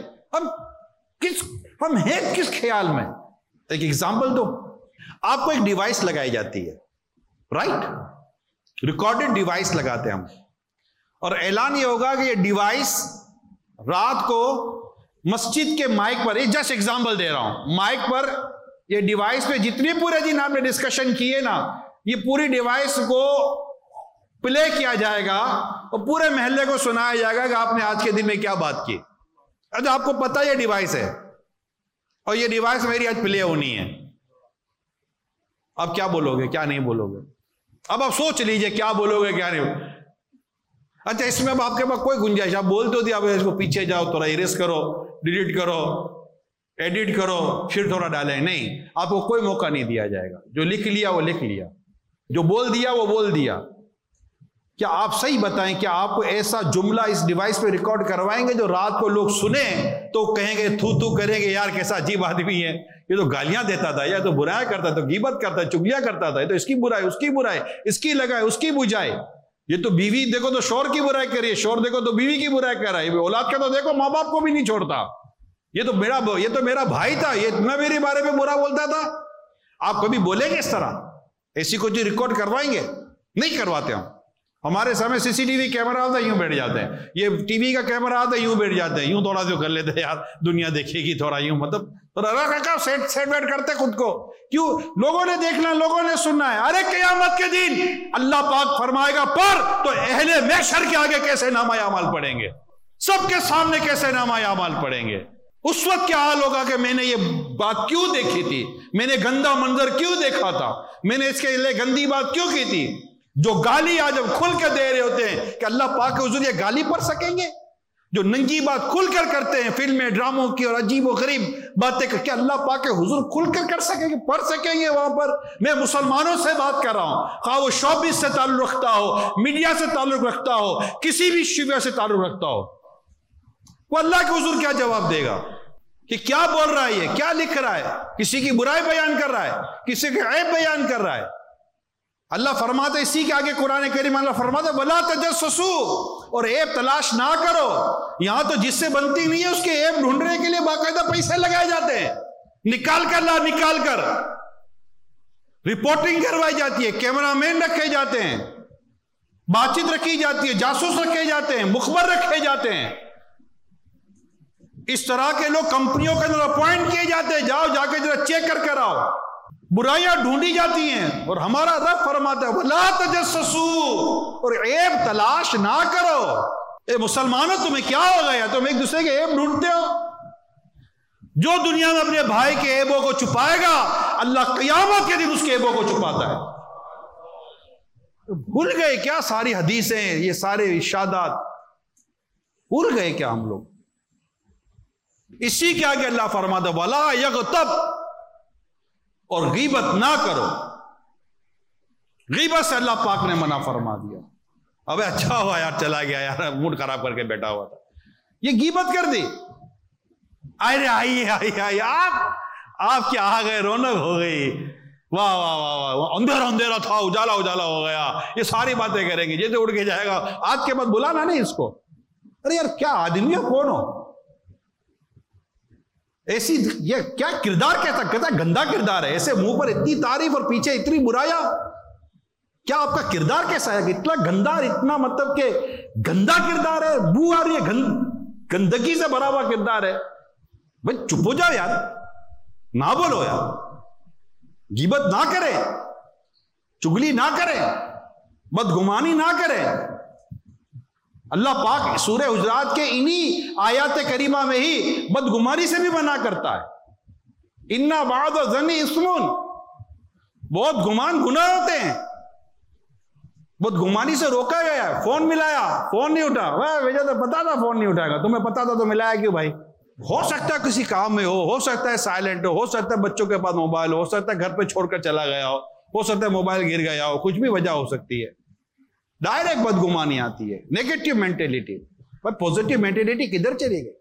ہم ہیں کس خیال میں؟ ایک ایگزامپل دو، آپ کو ایک ڈیوائس لگائی جاتی ہے، رائٹ؟ ریکارڈڈ ڈیوائس لگاتے ہیں ہم، اور اعلان یہ ہوگا کہ یہ ڈیوائس رات کو مسجد کے مائک پر، یہ جسٹ ایگزامپل دے رہا ہوں، مائک پر یہ ڈیوائس پہ جتنے پورے دن آپ نے ڈسکشن کیے نا، یہ پوری ڈیوائس کو پلے کیا جائے گا اور پورے محلے کو سنایا جائے گا کہ آپ نے آج کے دن میں کیا بات کی۔ اچھا، آپ کو پتا یہ ڈیوائس ہے اور یہ ڈیوائس میری آج پلے ہونی ہے، اب کیا بولو گے کیا نہیں بولو گے؟ اب آپ سوچ لیجئے کیا بولو گے کیا نہیں۔ اچھا، اس میں اب آپ کے پاس کوئی گنجائش، آپ بولتے ہوتی آپ اس کو پیچھے جاؤ، تھوڑا ایریز کرو، ڈیلیٹ کرو، ایڈٹ کرو، پھر تھوڑا ڈالیں، نہیں، آپ کو کوئی موقع نہیں دیا جائے گا۔ جو لکھ لیا وہ لکھ لیا، جو بول دیا وہ بول دیا۔ کیا آپ صحیح بتائیں، کیا آپ کو ایسا جملہ اس ڈیوائس پہ ریکارڈ کروائیں گے جو رات کو لوگ سنیں تو کہیں گے، تھو تھو کریں گے، یار کیسا عجیب آدمی ہے، یہ تو گالیاں دیتا تھا، یا تو برائیاں کرتا تھا، غیبت کرتا، چگلیاں کرتا تھا، یہ تو اس کی برائی، اس کی برائی، اس کی لگائے، اس کی بجائے، یہ تو بیوی دیکھو تو شوہر کی برائی کر رہی ہے، شوہر دیکھو تو بیوی کی برائی کر رہا ہے، اولاد کا تو دیکھو ماں باپ کو بھی نہیں چھوڑتا، یہ تو میرا بھائی تھا، یہ اتنا میرے بارے میں برا بولتا تھا. آپ کبھی بولیں گے اس طرح؟ ایسی کوئی چیز ریکارڈ کروائیں گے؟ نہیں کرواتے. ہمارے سامنے سی سی ٹی وی کیمرہ آتا ہے، یوں بیٹھ جاتے ہیں. یہ ٹی وی کا کیمرہ آتا ہے، یوں بیٹھ جاتے ہیں، یوں تھوڑا سا کر لیتے ہیں، یار دنیا دیکھے گی تھوڑا، یوں مطلب سیٹ بیٹ کرتے خود کو. کیوں؟ لوگوں نے دیکھنا، لوگوں نے سننا ہے. ارے قیامت کے دن اللہ پاک فرمائے گا پر تو اہل محشر کے آگے کیسے نامہ اعمال پڑھیں گے، سب کے سامنے کیسے نامہ اعمال پڑھیں گے. اس وقت کیا حال ہوگا کہ میں نے یہ بات کیوں دیکھی تھی، میں نے گندا منظر کیوں دیکھا تھا، میں نے اس کے لیے گندی بات کیوں کی تھی. جو گالی آج اب کھل کے دے رہے ہوتے ہیں کہ اللہ پاک کے حضور یہ گالی پڑھ سکیں گے، جو ننگی بات کھل کر کرتے ہیں فلمیں ڈراموں کی اور عجیب و غریب باتیں کر کے، اللہ پاک کے حضور کھل کر کر سکیں گے، پڑھ سکیں گے وہاں پر. میں مسلمانوں سے بات کر رہا ہوں، خواہ وہ شوبز سے تعلق رکھتا ہو، میڈیا سے تعلق رکھتا ہو، کسی بھی شیوہ سے تعلق رکھتا ہو، وہ اللہ کے حضور کیا جواب دے گا کہ کیا بول رہا ہے، یہ کیا لکھ رہا ہے، کسی کی برائی بیان کر رہا ہے، کسی کے عیب بیان کر رہا ہے. اللہ فرماتا ہے اسی کے آگے قرآن کریم اللہ فرماتا ہے وَلَا تَجَسَّسُوا، اور عیب تلاش نہ کرو. یہاں تو جس سے بنتی نہیں ہے اس کے عیب ڈھونڈنے کے لیے باقاعدہ پیسے لگائے جاتے ہیں، نکال کر رپورٹنگ کروائی جاتی ہے، کیمرہ مین رکھے جاتے ہیں، بات چیت رکھی جاتی ہے، جاسوس رکھے جاتے ہیں، مخبر رکھے جاتے ہیں. اس طرح کے لوگ کمپنیوں کے اندر اپوائنٹ کیے جاتے ہیں، جاؤ جا کے ذرا چیک کر کر آؤ. برائیاں ڈھونڈی جاتی ہیں، اور ہمارا رب فرماتا ہے وَلَا تَجَسَّسُوا، اور عیب تلاش نہ کرو. اے مسلمانوں تمہیں کیا ہو گیا، تم ایک دوسرے کے عیب ڈھونڈتے ہو. جو دنیا میں اپنے بھائی کے عیبوں کو چھپائے گا، اللہ قیامت کے دن اس کے عیبوں کو چھپاتا ہے. بھول گئے کیا ساری حدیثیں، یہ سارے ارشادات بھول گئے کیا ہم لوگ؟ اسی کے آگے اللہ فرماتا ہے وَلَا يَغْتَبْ، اور غیبت نہ کرو. غیبت سے اللہ پاک نے منع فرما دیا. ابے اچھا ہوا یار چلا گیا، یار موڈ خراب کر کے بیٹھا ہوا تھا، یہ غیبت کر دی. آئیے آپ کیا آ گئے، رونق ہو گئی، واہ واہ واہ واہ، اندھیرا تھا اجالا ہو گیا، یہ ساری باتیں کریں گے جیسے اڑ کے جائے گا. آج کے بعد بلانا نہیں اس کو. ارے یار کیا آدمی ہے، کون ہو ایسی، یہ کیا کردار کہتا گندا کردار ہے، ایسے منہ پر اتنی تعریف اور پیچھے اتنی برایا. کیا آپ کا کردار کیسا ہے کہ اتنا گندا، اتنا مطلب کہ گندا کردار ہے، بو آ رہی ہے، گندگی سے بھرا ہوا کردار ہے. بھائی چپ ہو جاؤ یار، نہ بولو یار، غیبت نہ کرے، چگلی نہ کرے، بدگمانی نہ کرے. اللہ پاک سورہ حجرات کے انہی آیات کریمہ میں ہی بدگمانی سے بھی منع کرتا ہے. اِنَّ بَعْضَ الظَّنِّ اِثْمٌ، بہت گمان گناہ ہوتے ہیں. بدگمانی سے روکا گیا ہے. فون ملایا، فون نہیں اٹھا، وجہ تو پتا تھا فون نہیں اٹھائے گا، تمہیں پتا تھا تو ملایا کیوں بھائی؟ ہو سکتا ہے کسی کام میں ہو سکتا ہے سائلنٹ ہو سکتا ہے بچوں کے پاس موبائل ہو سکتا ہے گھر پہ چھوڑ کر چلا گیا ہو سکتا ہے موبائل گر گیا ہو، کچھ بھی وجہ ہو سکتی ہے. ڈائریکٹ بدگمانی آتی ہے، نیگیٹو مینٹیلٹی. پر پوزیٹو مینٹیلٹی کدھر چلی گئی؟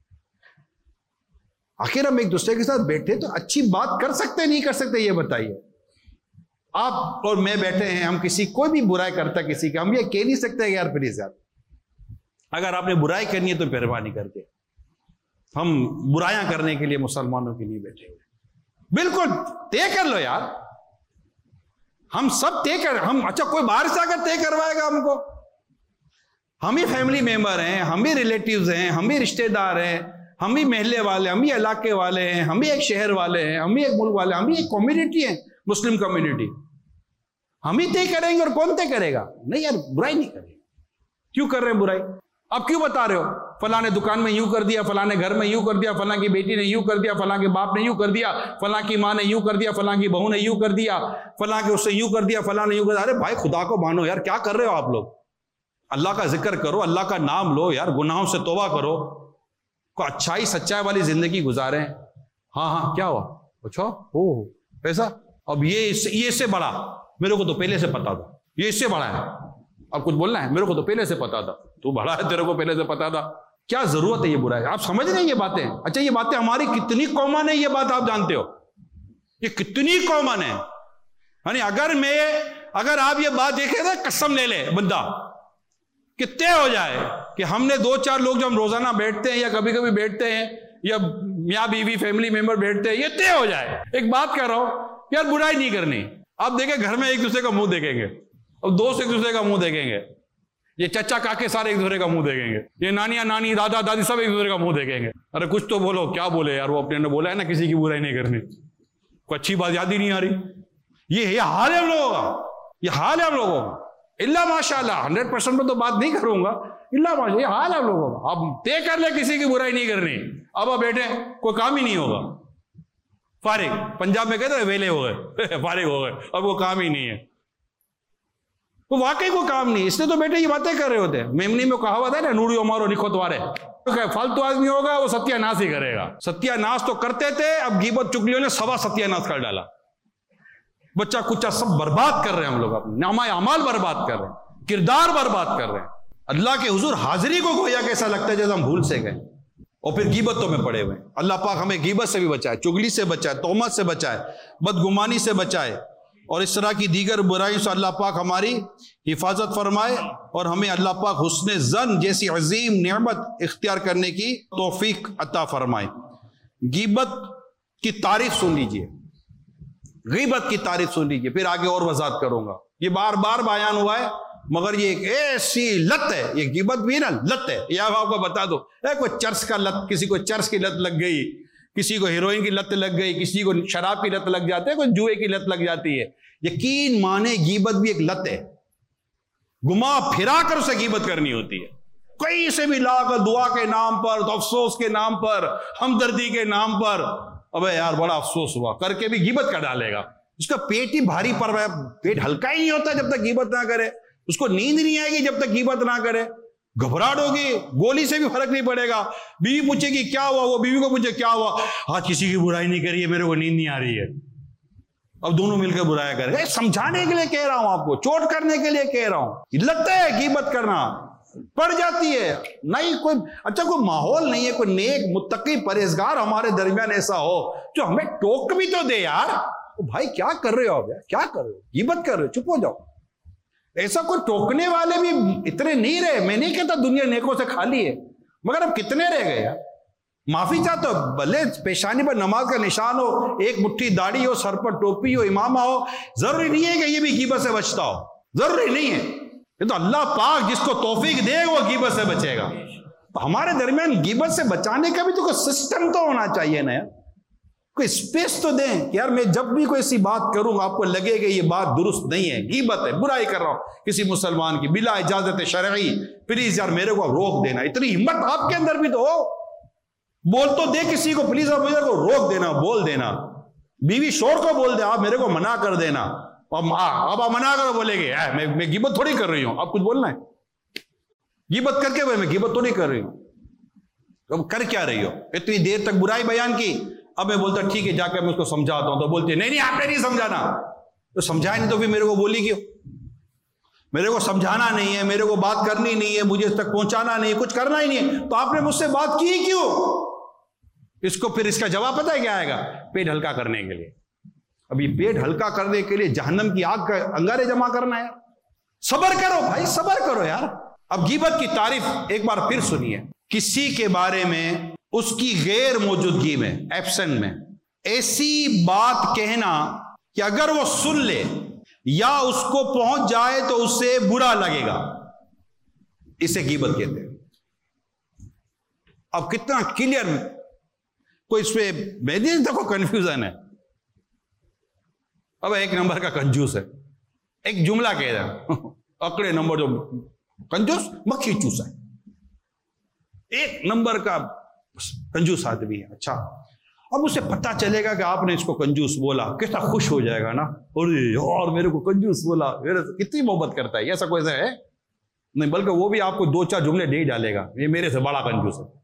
آخر ہم ایک دوسرے کے ساتھ بیٹھے تو اچھی بات کر سکتے نہیں کر سکتے، یہ بتائیے. آپ اور میں بیٹھے ہیں، ہم کسی کوئی بھی برائی کرتا کسی کا، ہم یہ کہہ نہیں سکتے یار پلیز یار اگر آپ نے برائی کرنی ہے تو مہربانی کر کے. ہم برائیاں کرنے کے لیے مسلمانوں کے لیے بیٹھے ہوئے. بالکل طے کر لو یار، ہم سب طے کر، ہم اچھا کوئی باہر سے اگر طے کروائے گا ہم کو، ہم ہی فیملی ممبر ہیں، ہم ہی ریلیٹیوز ہیں، ہم ہی رشتہ دار ہیں، ہم ہی محلے والے، ہم ہی علاقے والے ہیں، ہم ہی ایک شہر والے ہیں، ہم ہی ایک ملک والے، ہم ہی ایک کمیونٹی ہے، مسلم کمیونٹی. ہم ہی طے کریں گے اور کون طے کرے گا؟ نہیں یار برائی نہیں کرے. کیوں کر رہے ہیں برائی؟ آپ کیوں بتا رہے ہو فلاں نے دکان میں یوں کر دیا، فلاں نے گھر میں یوں کر دیا، فلاں کی بیٹی نے یوں کر دیا، فلاں کے باپ نے یوں کر دیا، فلاں کی ماں نے یوں کر دیا، فلاں کی بہو نے یوں کر دیا، فلاں کے اس سے یوں کر دیا، فلاں نے یوں کر دیا. ارے بھائی خدا کو مانو یار، کیا کر رہے ہو آپ لوگ؟ اللہ کا ذکر کرو، اللہ کا نام لو یار، گناہوں سے توبہ کرو، کو اچھائی سچائی والی زندگی گزاریں. ہاں کیا ہوا؟ اچھا ایسا، اب یہ اس سے بڑا، میرے کو تو پہلے سے پتا تھا، یہ اس سے بڑا ہے. اب کچھ بولنا ہے؟ میرے کو تو پہلے سے پتا تھا. تو بڑا ہے، تیرے کو پہلے سے پتا تھا. کیا ضرورت ہے یہ برا ہے؟ آپ سمجھ رہے ہیں یہ باتیں؟ اچھا یہ باتیں ہماری کتنی کامن ہے، یہ بات آپ جانتے ہو؟ یہ کتنی کامن ہے. یعنی اگر آپ یہ بات دیکھیں نا، قسم لے لے بندہ کہ طے ہو جائے کہ ہم نے 2-4 لوگ جو ہم روزانہ بیٹھتے ہیں یا کبھی کبھی بیٹھتے ہیں، یا میاں بیوی فیملی ممبر بیٹھتے ہیں، یہ طے ہو جائے. ایک بات کر رہا ہوں یار، برائی نہیں کرنی. آپ دیکھیں گھر میں ایک دوسرے کا منہ دیکھیں گے، اور دوست ایک دوسرے کا منہ دیکھیں گے، یہ چچا کاکے سارے ایک دوسرے کا منہ دیکھیں گے، یہ نانیاں نانی دادا دادی سب ایک دوسرے کا منہ دیکھیں گے. ارے کچھ تو بولو، کیا بولے یار، وہ اپنے نے بولا ہے نا کسی کی برائی نہیں کرنی، کوئی اچھی بات یاد ہی نہیں آ رہی. یہ حال ہے ہم لوگوں کا، یہ حال ہے ہم لوگوں کا. اللہ ماشاء اللہ 100% میں تو بات نہیں کروں گا، اللہ ماشاء، یہ حال ہے ہم لوگوں کا. اب طے کر لے کسی کی برائی نہیں کرنی، اب آپ بیٹھے کوئی کام ہی نہیں ہوگا، فارغ. پنجاب میں کہتے ہیں ویلے ہو گئے، فارغ ہو گئے، اب وہ کام ہی نہیں ہے. وہ واقعی کوئی کام نہیں، اس لیے تو بیٹے یہ باتیں کر رہے ہوتے ہیں. میمنی میں کہاوت ہے نا، نوڑی مارو نکھو توارے. فالتو آدمی ہوگا وہ ستیہ ناس ہی کرے گا. ستیہ ناس تو کرتے تھے، اب غیبت چگلیوں نے سوا ستیہ ناس کر ڈالا. بچہ کچا سب برباد کر رہے ہیں ہم لوگ، اپنے نامہ اعمال برباد کر رہے ہیں، کردار برباد کر رہے ہیں. اللہ کے حضور حاضری کو گویا کیسا لگتا ہے جیسے ہم بھول سے گئے، اور پھر غیبتوں میں پڑے ہوئے. اللہ پاک ہمیں غیبت سے بھی بچائے، چگلی سے بچائے، تہمت سے بچائے، بدگمانی سے بچائے، اور اس طرح کی دیگر برائیوں سے اللہ پاک ہماری حفاظت فرمائے، اور ہمیں اللہ پاک حسن ظن جیسی عظیم نعمت اختیار کرنے کی توفیق عطا فرمائے. غیبت کی تعریف سن لیجئے، غیبت کی تعریف سن لیجئے، پھر آگے اور وضاحت کروں گا. یہ بار بار بیان ہوا ہے، مگر یہ ایک ایسی لت ہے، یہ غیبت بھی نا لت ہے. یہ آپ کو بتا دو، کوئی چرس کا لت، کسی کو چرس کی لت لگ گئی، کسی کو ہیروئن کی لت لگ گئی، کسی کو شراب کی لت لگ جاتی ہے، کوئی جوئے کی لت لگ جاتی ہے. یقین مانے غیبت بھی ایک لت ہے، گما پھرا کر اسے غیبت کرنی ہوتی ہے. کہیں سے بھی لا کر دعا کے نام پر، تو افسوس کے نام پر، ہمدردی کے نام پر، ابے یار بڑا افسوس ہوا کر کے بھی غیبت کر ڈالے گا. اس کا پیٹ ہی بھاری پڑ رہا ہے، پیٹ ہلکا ہی نہیں ہوتا جب تک غیبت نہ کرے. اس کو نیند نہیں آئے گی جب تک غیبت نہ کرے، گھبراہٹ ہوگی، گولی سے بھی فرق نہیں پڑے گا. بیوی پوچھے گی کیا ہوا، وہ بیوی کو پوچھے کیا ہوا، آج کسی کی برائی نہیں کری ہے، میرے کو نیند نہیں آ رہی ہے. اب دونوں مل کے برایا کرے. سمجھانے کے لیے کہہ رہا ہوں، آپ کو چوٹ کرنے کے لیے کہہ رہا ہوں. لگتا ہے غیبت کرنا پڑ جاتی ہے. نہیں کوئی اچھا کوئی ماحول نہیں ہے، کوئی نیک متقی پرہیزگار ہمارے درمیان ایسا ہو جو ہمیں ٹوک بھی تو دے یار، بھائی کیا کر رہے ہو، آپ کیا کر رہے ہو، غیبت کر رہے ہو، چپ ہو جاؤ. ایسا کوئی ٹوکنے والے بھی اتنے نہیں رہے. میں نہیں کہتا دنیا نیکوں سے خالی ہے، مگر اب کتنے رہ گئے یار. معافی چاہتا ہو، بھلے پیشانی پر نماز کا نشان ہو، ایک مٹھی داڑھی ہو، سر پر ٹوپی ہو، امامہ ہو، ضروری نہیں ہے کہ یہ بھی غیبت سے بچتا ہو، ضروری نہیں ہے. یہ تو اللہ پاک جس کو توفیق دے گا وہ غیبت سے بچے گا. ہمارے درمیان غیبت سے بچانے کا بھی تو کوئی سسٹم تو ہونا چاہیے نا یار، کوئی اسپیس تو دیں کہ یار میں جب بھی کوئی ایسی بات کروں آپ کو لگے کہ یہ بات درست نہیں ہے، غیبت ہے، برائی کر رہا ہوں کسی مسلمان کی بلا اجازت شرعی، پلیز یار میرے کو روک دینا. اتنی ہمت آپ کے اندر بھی تو ہو، بول تو دے کسی کو، پلیز آپ میرے کو روک دینا، بول دینا. بیوی شور کو بول دے، آپ میرے کو منع کر دینا. اب آپ منع کرو، بولے گے میں غیبت تھوڑی کر رہی ہوں. آپ کچھ بولنا ہے، غیبت کر کے میں غیبت تھوڑی کر رہی ہوں. اب کر کیا رہی ہو؟ اتنی دیر تک برائی بیان کی، اب میں بولتا ٹھیک ہے جا کے میں اس کو سمجھاتا ہوں، تو بولتے نہیں آپ نے نہیں سمجھانا. تو سمجھایا نہیں تو پھر میرے کو بولی کیوں؟ میرے کو سمجھانا نہیں ہے، میرے کو بات کرنی نہیں ہے، مجھے اس تک پہنچانا نہیں ہے، کچھ کرنا ہی نہیں ہے، تو آپ نے مجھ سے بات کی کیوں؟ اس کو پھر اس کا جواب پتہ ہے کیا آئے گا؟ پیٹ ہلکا کرنے کے لیے. اب یہ پیٹ ہلکا کرنے کے لیے جہنم کی آگ کا انگارے جمع کرنا ہے. صبر کرو بھائی، صبر کرو یار. اب غیبت کی تعریف ایک بار پھر سنیے. کسی کے بارے میں اس کی غیر موجودگی میں، ایبسنٹ میں، ایسی بات کہنا کہ اگر وہ سن لے یا اس کو پہنچ جائے تو اسے برا لگے گا، اسے غیبت کہتے ہیں. اب کتنا کلیئر، کوئی اس پہ دیکھو کنفیوژن ہے. اب ایک نمبر کا کنجوس ہے، ایک جملہ کہہ رہا اکڑے نمبر جو کنجوس مکھی چوسا ہے، ایک نمبر کا کنجوس آدمی ہے. اچھا اب اسے پتا چلے گا کہ آپ نے اس کو کنجوس بولا، کیسا خوش ہو جائے گا نا، اور میرے کو کنجوس بولا، میرے کتنی محبت کرتا ہے. ایسا کوئی ہے نہیں، بلکہ وہ بھی آپ کو 2-4 جملے دے ڈالے گا، یہ میرے سے بڑا کنجوس ہے.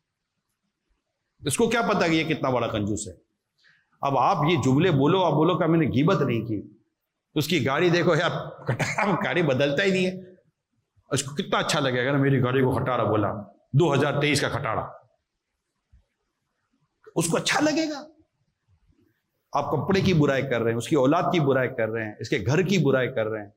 اس کو کیا پتا کہ یہ کتنا بڑا کنجوس ہے. اب آپ یہ جملے بولو، آپ بولو کہ میں نے غیبت نہیں کی. اس کی گاڑی دیکھو یار، کھٹارا گاڑی بدلتا ہی نہیں ہے. اس کو کتنا اچھا لگے گا نا میری گاڑی کو کھٹارا بولا، 2023 کا کھٹارا، اس کو اچھا لگے گا. آپ کپڑے کی برائی کر رہے ہیں، اس کی اولاد کی برائی کر رہے ہیں، اس کے گھر کی برائی کر رہے ہیں،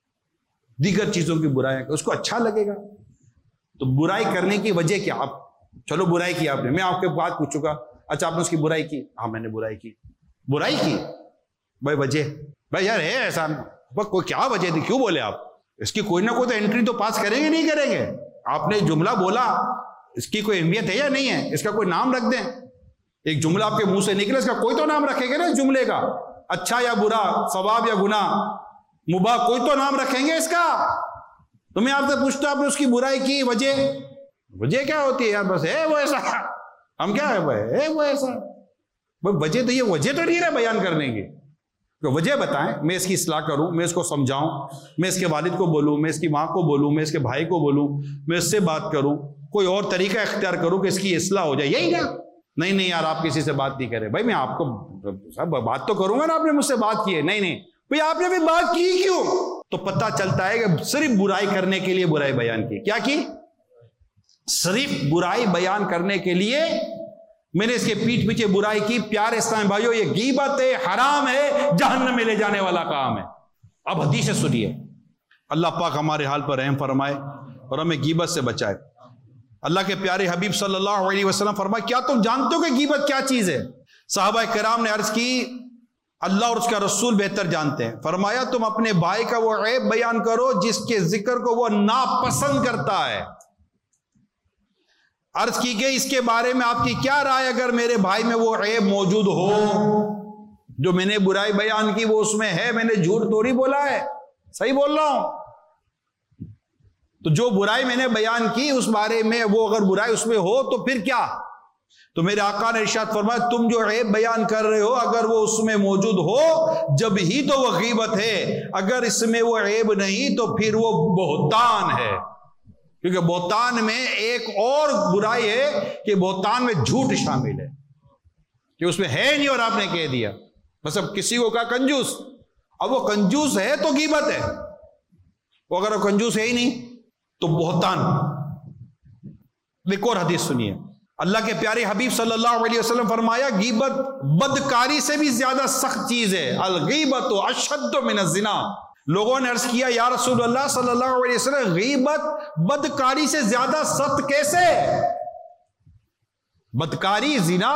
دیگر چیزوں کی برائی، اس کو اچھا لگے گا. تو برائی کرنے کی وجہ کیا؟ آپ چلو برائی کی آپ نے, میں آپ کے بات پوچھوں گا, اچھا آپ نے اس کی برائی کی؟ ہاں میں نے برائی کی. برائی کی بھائی وجہ, بھائی یار ہے ایسا, کوئی کیا وجہ تھی, کیوں بولے آپ؟ اس کی کوئی نہ کوئی تو انٹری تو پاس کریں گے نہیں کریں گے. آپ نے جملہ بولا, اس کی کوئی اہمیت ہے یا نہیں ہے؟ اس کا کوئی نام رکھ دیں. ایک جملہ آپ کے منہ سے نکلے, اس کا کوئی تو نام رکھیں گے نا اس جملے کا, اچھا یا برا, ثواب یا گناہ, مباح, کوئی تو نام رکھیں گے اس کا. تو میں آپ سے پوچھتا ہوں, آپ نے اس کی برائی کی, وجہ کیا ہوتی ہے یار؟ بس ہے وہ ایسا, ہم کیا ہے بھائی, ہے وہ ایسا. وجہ تو یہ وجہ تو نہیں رہے بیان کرنے کی, وجہ بتائیں, میں اس کی اصلاح کروں, میں اس کو سمجھاؤں, میں اس کے والد کو بولوں, میں اس کی ماں کو بولوں, میں اس کے بھائی کو بولوں, میں اس سے بات کروں, کوئی اور طریقہ اختیار کروں کہ اس کی اصلاح ہو جائے, یہی نا. نہیں یار آپ کسی سے بات نہیں کریں. بھائی میں آپ کو بات تو کروں گا نا, آپ نے مجھ سے بات کی ہے. نہیں بھئی آپ نے بھی بات کی کیوں؟ تو پتہ چلتا ہے کہ صرف برائی کرنے کے لیے برائی بیان کی. کیا کی؟ صرف برائی بیان کرنے کے لیے میں نے اس کے پیٹھ پیچھے برائی کی. پیارے اسلام بھائیو, یہ غیبت ہے, حرام ہے, جہنم میں لے جانے والا کام ہے. اب حدیث سنیے. اللہ پاک ہمارے حال پر رحم فرمائے اور ہمیں غیبت سے بچائے. اللہ کے پیارے حبیب صلی اللہ علیہ وسلم فرمائے, کیا تم جانتے ہو کہ غیبت کیا چیز ہے؟ صحابہ کرام نے عرض کی, اللہ اور اس کا رسول بہتر جانتے ہیں. فرمایا, تم اپنے بھائی کا وہ عیب بیان کرو جس کے ذکر کو وہ ناپسند کرتا ہے. عرض کی گئی, اس کے بارے میں آپ کی کیا رائے اگر میرے بھائی میں وہ عیب موجود ہو؟ جو میں نے برائی بیان کی وہ اس میں ہے, میں نے جھوٹ تھوڑی بولا ہے, صحیح بول رہا ہوں. تو جو برائی میں نے بیان کی اس بارے میں وہ اگر برائی اس میں ہو تو پھر کیا؟ تو میرے آقا نے ارشاد فرمایا, تم جو عیب بیان کر رہے ہو اگر وہ اس میں موجود ہو جب ہی تو وہ غیبت ہے, اگر اس میں وہ عیب نہیں تو پھر وہ بہتان ہے. کیونکہ بہتان میں ایک اور برائی ہے کہ بہتان میں جھوٹ شامل ہے, کہ اس میں ہے نہیں اور آپ نے کہہ دیا. بس اب کسی کو کہا کنجوس, اب وہ کنجوس ہے تو غیبت ہے, وہ اگر وہ کنجوس ہے ہی نہیں تو بہتان. ایک اور حدیث سنیے. اللہ کے پیارے حبیب صلی اللہ علیہ وسلم فرمایا, غیبت بدکاری سے بھی زیادہ سخت چیز ہے. الغیبت اشد من الزنا. لوگوں نے عرض کیا, یا رسول اللہ صلی اللہ علیہ وسلم, غیبت بدکاری سے زیادہ سخت کیسے؟ بدکاری زنا,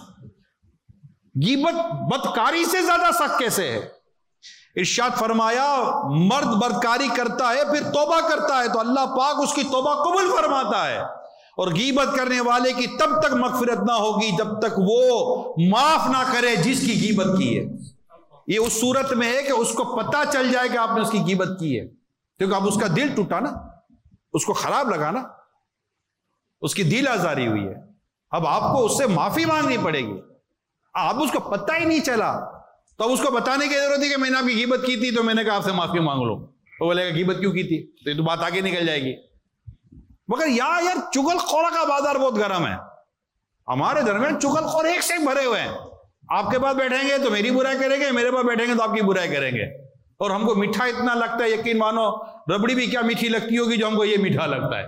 غیبت بدکاری سے زیادہ سخت کیسے ہے؟ ارشاد فرمایا, مرد بدکاری کرتا ہے پھر توبہ کرتا ہے تو اللہ پاک اس کی توبہ قبول فرماتا ہے, اور غیبت کرنے والے کی تب تک مغفرت نہ ہوگی جب تک وہ معاف نہ کرے جس کی غیبت کی ہے. یہ اس صورت میں ہے کہ اس کو پتہ چل جائے کہ آپ نے اس کی غیبت کی ہے, کیونکہ اب اس کا دل ٹوٹا نا, اس کو خراب لگا نا, اس کی دل آزاری ہوئی ہے. اب آپ کو اس سے معافی مانگنی پڑے گی. اب اس کو پتہ ہی نہیں چلا تو اب اس کو بتانے کی ضرورت ہے کہ میں نے آپ کی غیبت کی تھی تو میں نے کہا آپ سے معافی مانگ لو. تو بولے گا غیبت کیوں کی تھی, تو یہ تو بات آگے نکل جائے گی. مگر یار چغل خورا کا بازار بہت گرم ہے. ہمارے درمیان چغل خور ایک سے بھرے ہوئے ہیں. آپ کے پاس بیٹھیں گے تو میری برائی کریں گے, میرے پاس بیٹھیں گے تو آپ کی برائی کریں گے. اور ہم کو میٹھا اتنا لگتا ہے, یقین مانو ربڑی بھی کیا میٹھی لگتی ہوگی جو ہم کو یہ میٹھا لگتا ہے.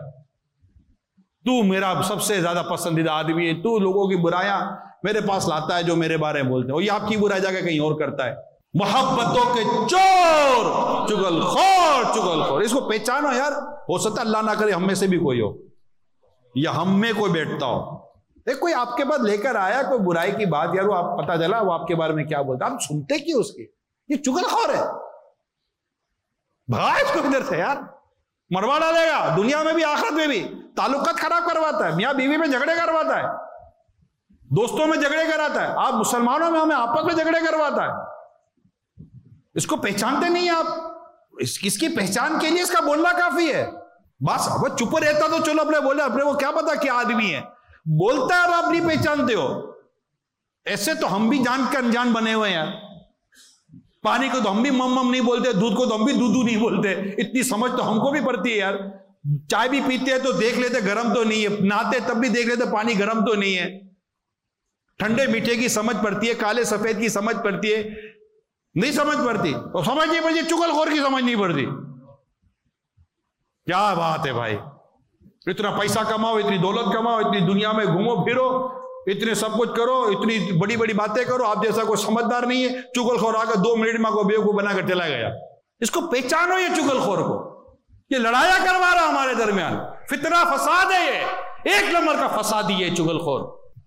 تو میرا سب سے زیادہ پسندیدہ آدمی ہے, تو لوگوں کی برائیاں میرے پاس لاتا ہے جو میرے بارے میں بولتے ہیں, اور یہ آپ کی برائی جا کے کہیں اور کرتا ہے. محبتوں کے چور, چغل خور. اس کو پہچانو یار. ہو سکتا اللہ نہ کرے ہم میں سے بھی کوئی ہو, یا ہم میں کوئی بیٹھتا ہو. ایک کوئی آپ کے پاس لے کر آیا کوئی برائی کی بات, یار وہ آپ پتا چلا وہ آپ کے بارے میں کیا بولتا, آپ سنتے کیوں اس کی؟ یہ چغل خور ہے. بھگا اس کو ادھر سے یار, مروا ڈالے گا دنیا میں بھی آخرت میں بھی. تعلقات خراب کرواتا ہے, میاں بیوی میں جھگڑے کرواتا ہے, دوستوں میں جھگڑے کراتا ہے, آپ مسلمانوں میں ہمیں آپس میں جھگڑے کرواتا ہے. اس کو پہچانتے نہیں آپ. اس کی پہچان کے لیے اس کا بولنا کافی ہے. بس وہ چپ رہتا تو چلو اپنے بولے, اپنے وہ کیا پتا کیا آدمی ہے, بولتا ہے اور آپ نہیں پہچانتے ہو. ایسے تو ہم بھی جان کر انجان بنے ہوئے ہیں. پانی کو تو ہم بھی مم نہیں بولتے, دودھ کو تو ہم بھی دودھ نہیں بولتے. اتنی سمجھ تو ہم کو بھی پڑتی ہے یار. چائے بھی پیتے ہیں تو دیکھ لیتے گرم تو نہیں ہے, نہاتے تب بھی دیکھ لیتے پانی گرم تو نہیں ہے. ٹھنڈے میٹھے کی سمجھ پڑتی ہے, کالے سفید کی سمجھ پڑتی ہے, نہیں سمجھ پڑتی. اور سمجھ نہیں پڑتی چغل خور کی سمجھ نہیں پڑتی. کیا بات ہے بھائی, اتنا پیسہ کماؤ, اتنی دولت کماؤ, اتنی دنیا میں گھومو پھرو, اتنے سب کچھ کرو, اتنی بڑی بڑی باتیں کرو, آپ جیسا کوئی سمجھدار نہیں ہے. چغل خور آ کر 2 منٹ میں کو بیوقوف بنا کر چلا گیا. اس کو پہچانو, یہ چغل خور کو, یہ لڑایا کروا رہا ہمارے درمیان, فتنہ فساد ہے یہ. ایک نمبر کا فسادی ہے چگل خور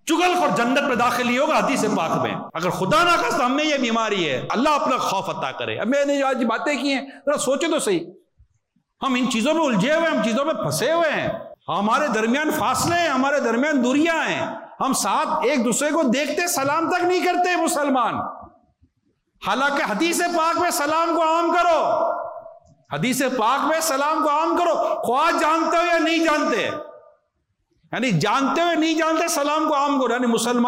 جنت میں داخل نہیں ہوگا حدیث پاک میں. اگر خدا نہ خواستہ ہم میں یہ بیماری ہے, اللہ اپنا خوف عطا کرے. اب میں نے جو آج باتیں کی ہیں ذرا سوچے تو صحیح, ہم ان چیزوں میں الجھے ہوئے ہیں, ہم چیزوں میں پھنسے ہوئے ہیں, ہمارے درمیان فاصلے ہیں, ہمارے درمیان دوریاں ہیں, ہم ساتھ ایک دوسرے کو دیکھتے سلام تک نہیں کرتے مسلمان. حالانکہ حدیث پاک میں سلام کو عام کرو, حدیث پاک میں سلام کو عام کرو, خواہ جانتے ہو یا نہیں جانتے, یعنی جانتے ہوئے نہیں جانتے سلام کو عام کرو. یعنی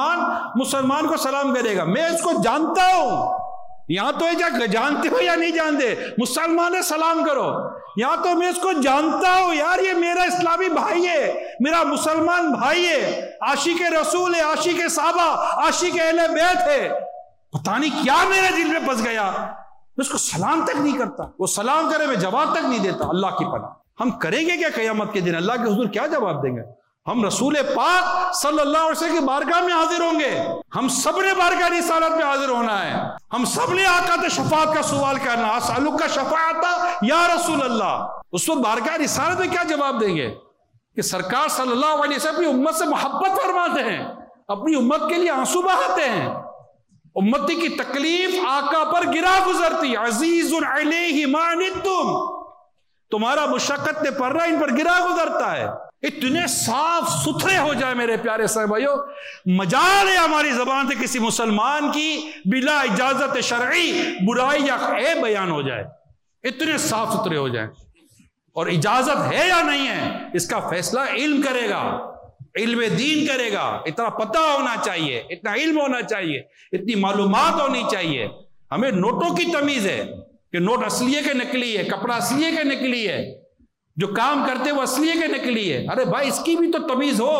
مسلمان کو سلام کرے گا, میں اس کو جانتا ہوں, یہاں تو ہے جانتے ہو یا نہیں جانتے, مسلمان ہے سلام کرو. یہاں تو میں اس کو جانتا ہوں, یار یہ میرا اسلامی بھائی ہے, میرا مسلمان بھائی ہے, عاشق رسول ہے, عاشق صحابہ, عاشق اہل بیت ہے, پتہ نہیں کیا میرے دل میں پھنس گیا, میں اس کو سلام تک نہیں کرتا, وہ سلام کرے میں جواب تک نہیں دیتا. اللہ کی پناہ, ہم کریں گے کیا قیامت کے دن؟ اللہ کے حضور کیا جواب دیں گے؟ ہم رسول پاک صلی اللہ علیہ وسلم کی بارگاہ میں حاضر ہوں گے, ہم سب نے بارگاہ رسالت میں حاضر ہونا ہے, ہم سب نے آقا سے شفاعت کا سوال کرنا, اسالک کا شفاعت یا رسول اللہ. اس وقت بارگاہ رسالت میں کیا جواب دیں گے کہ سرکار صلی اللہ علیہ وسلم اپنی امت سے محبت فرماتے ہیں, اپنی امت کے لیے آنسو بہاتے ہیں, امتی کی تکلیف آقا پر گرا گزرتی, عزیز علیہ ما عنتم, تمہارا مشقت نے پڑ رہا ان پر گرا گزرتا ہے. اتنے صاف ستھرے ہو جائے میرے پیارے صاحب بھائیو, مجال ہے ہماری زبان سے کسی مسلمان کی بلا اجازت شرعی برائی یا عیب بیان ہو جائے, اتنے صاف ستھرے ہو جائیں. اور اجازت ہے یا نہیں ہے اس کا فیصلہ علم کرے گا, علم دین کرے گا. اتنا پتہ ہونا چاہیے, اتنا علم ہونا چاہیے, اتنی معلومات ہونی چاہیے. ہمیں نوٹوں کی تمیز ہے کہ نوٹ اصلیے کے نکلی ہے, کپڑا اصلیے کے نکلی ہے, جو کام کرتے وہ اصلیے کے نکلی ہے. ارے بھائی اس کی بھی تو تمیز ہو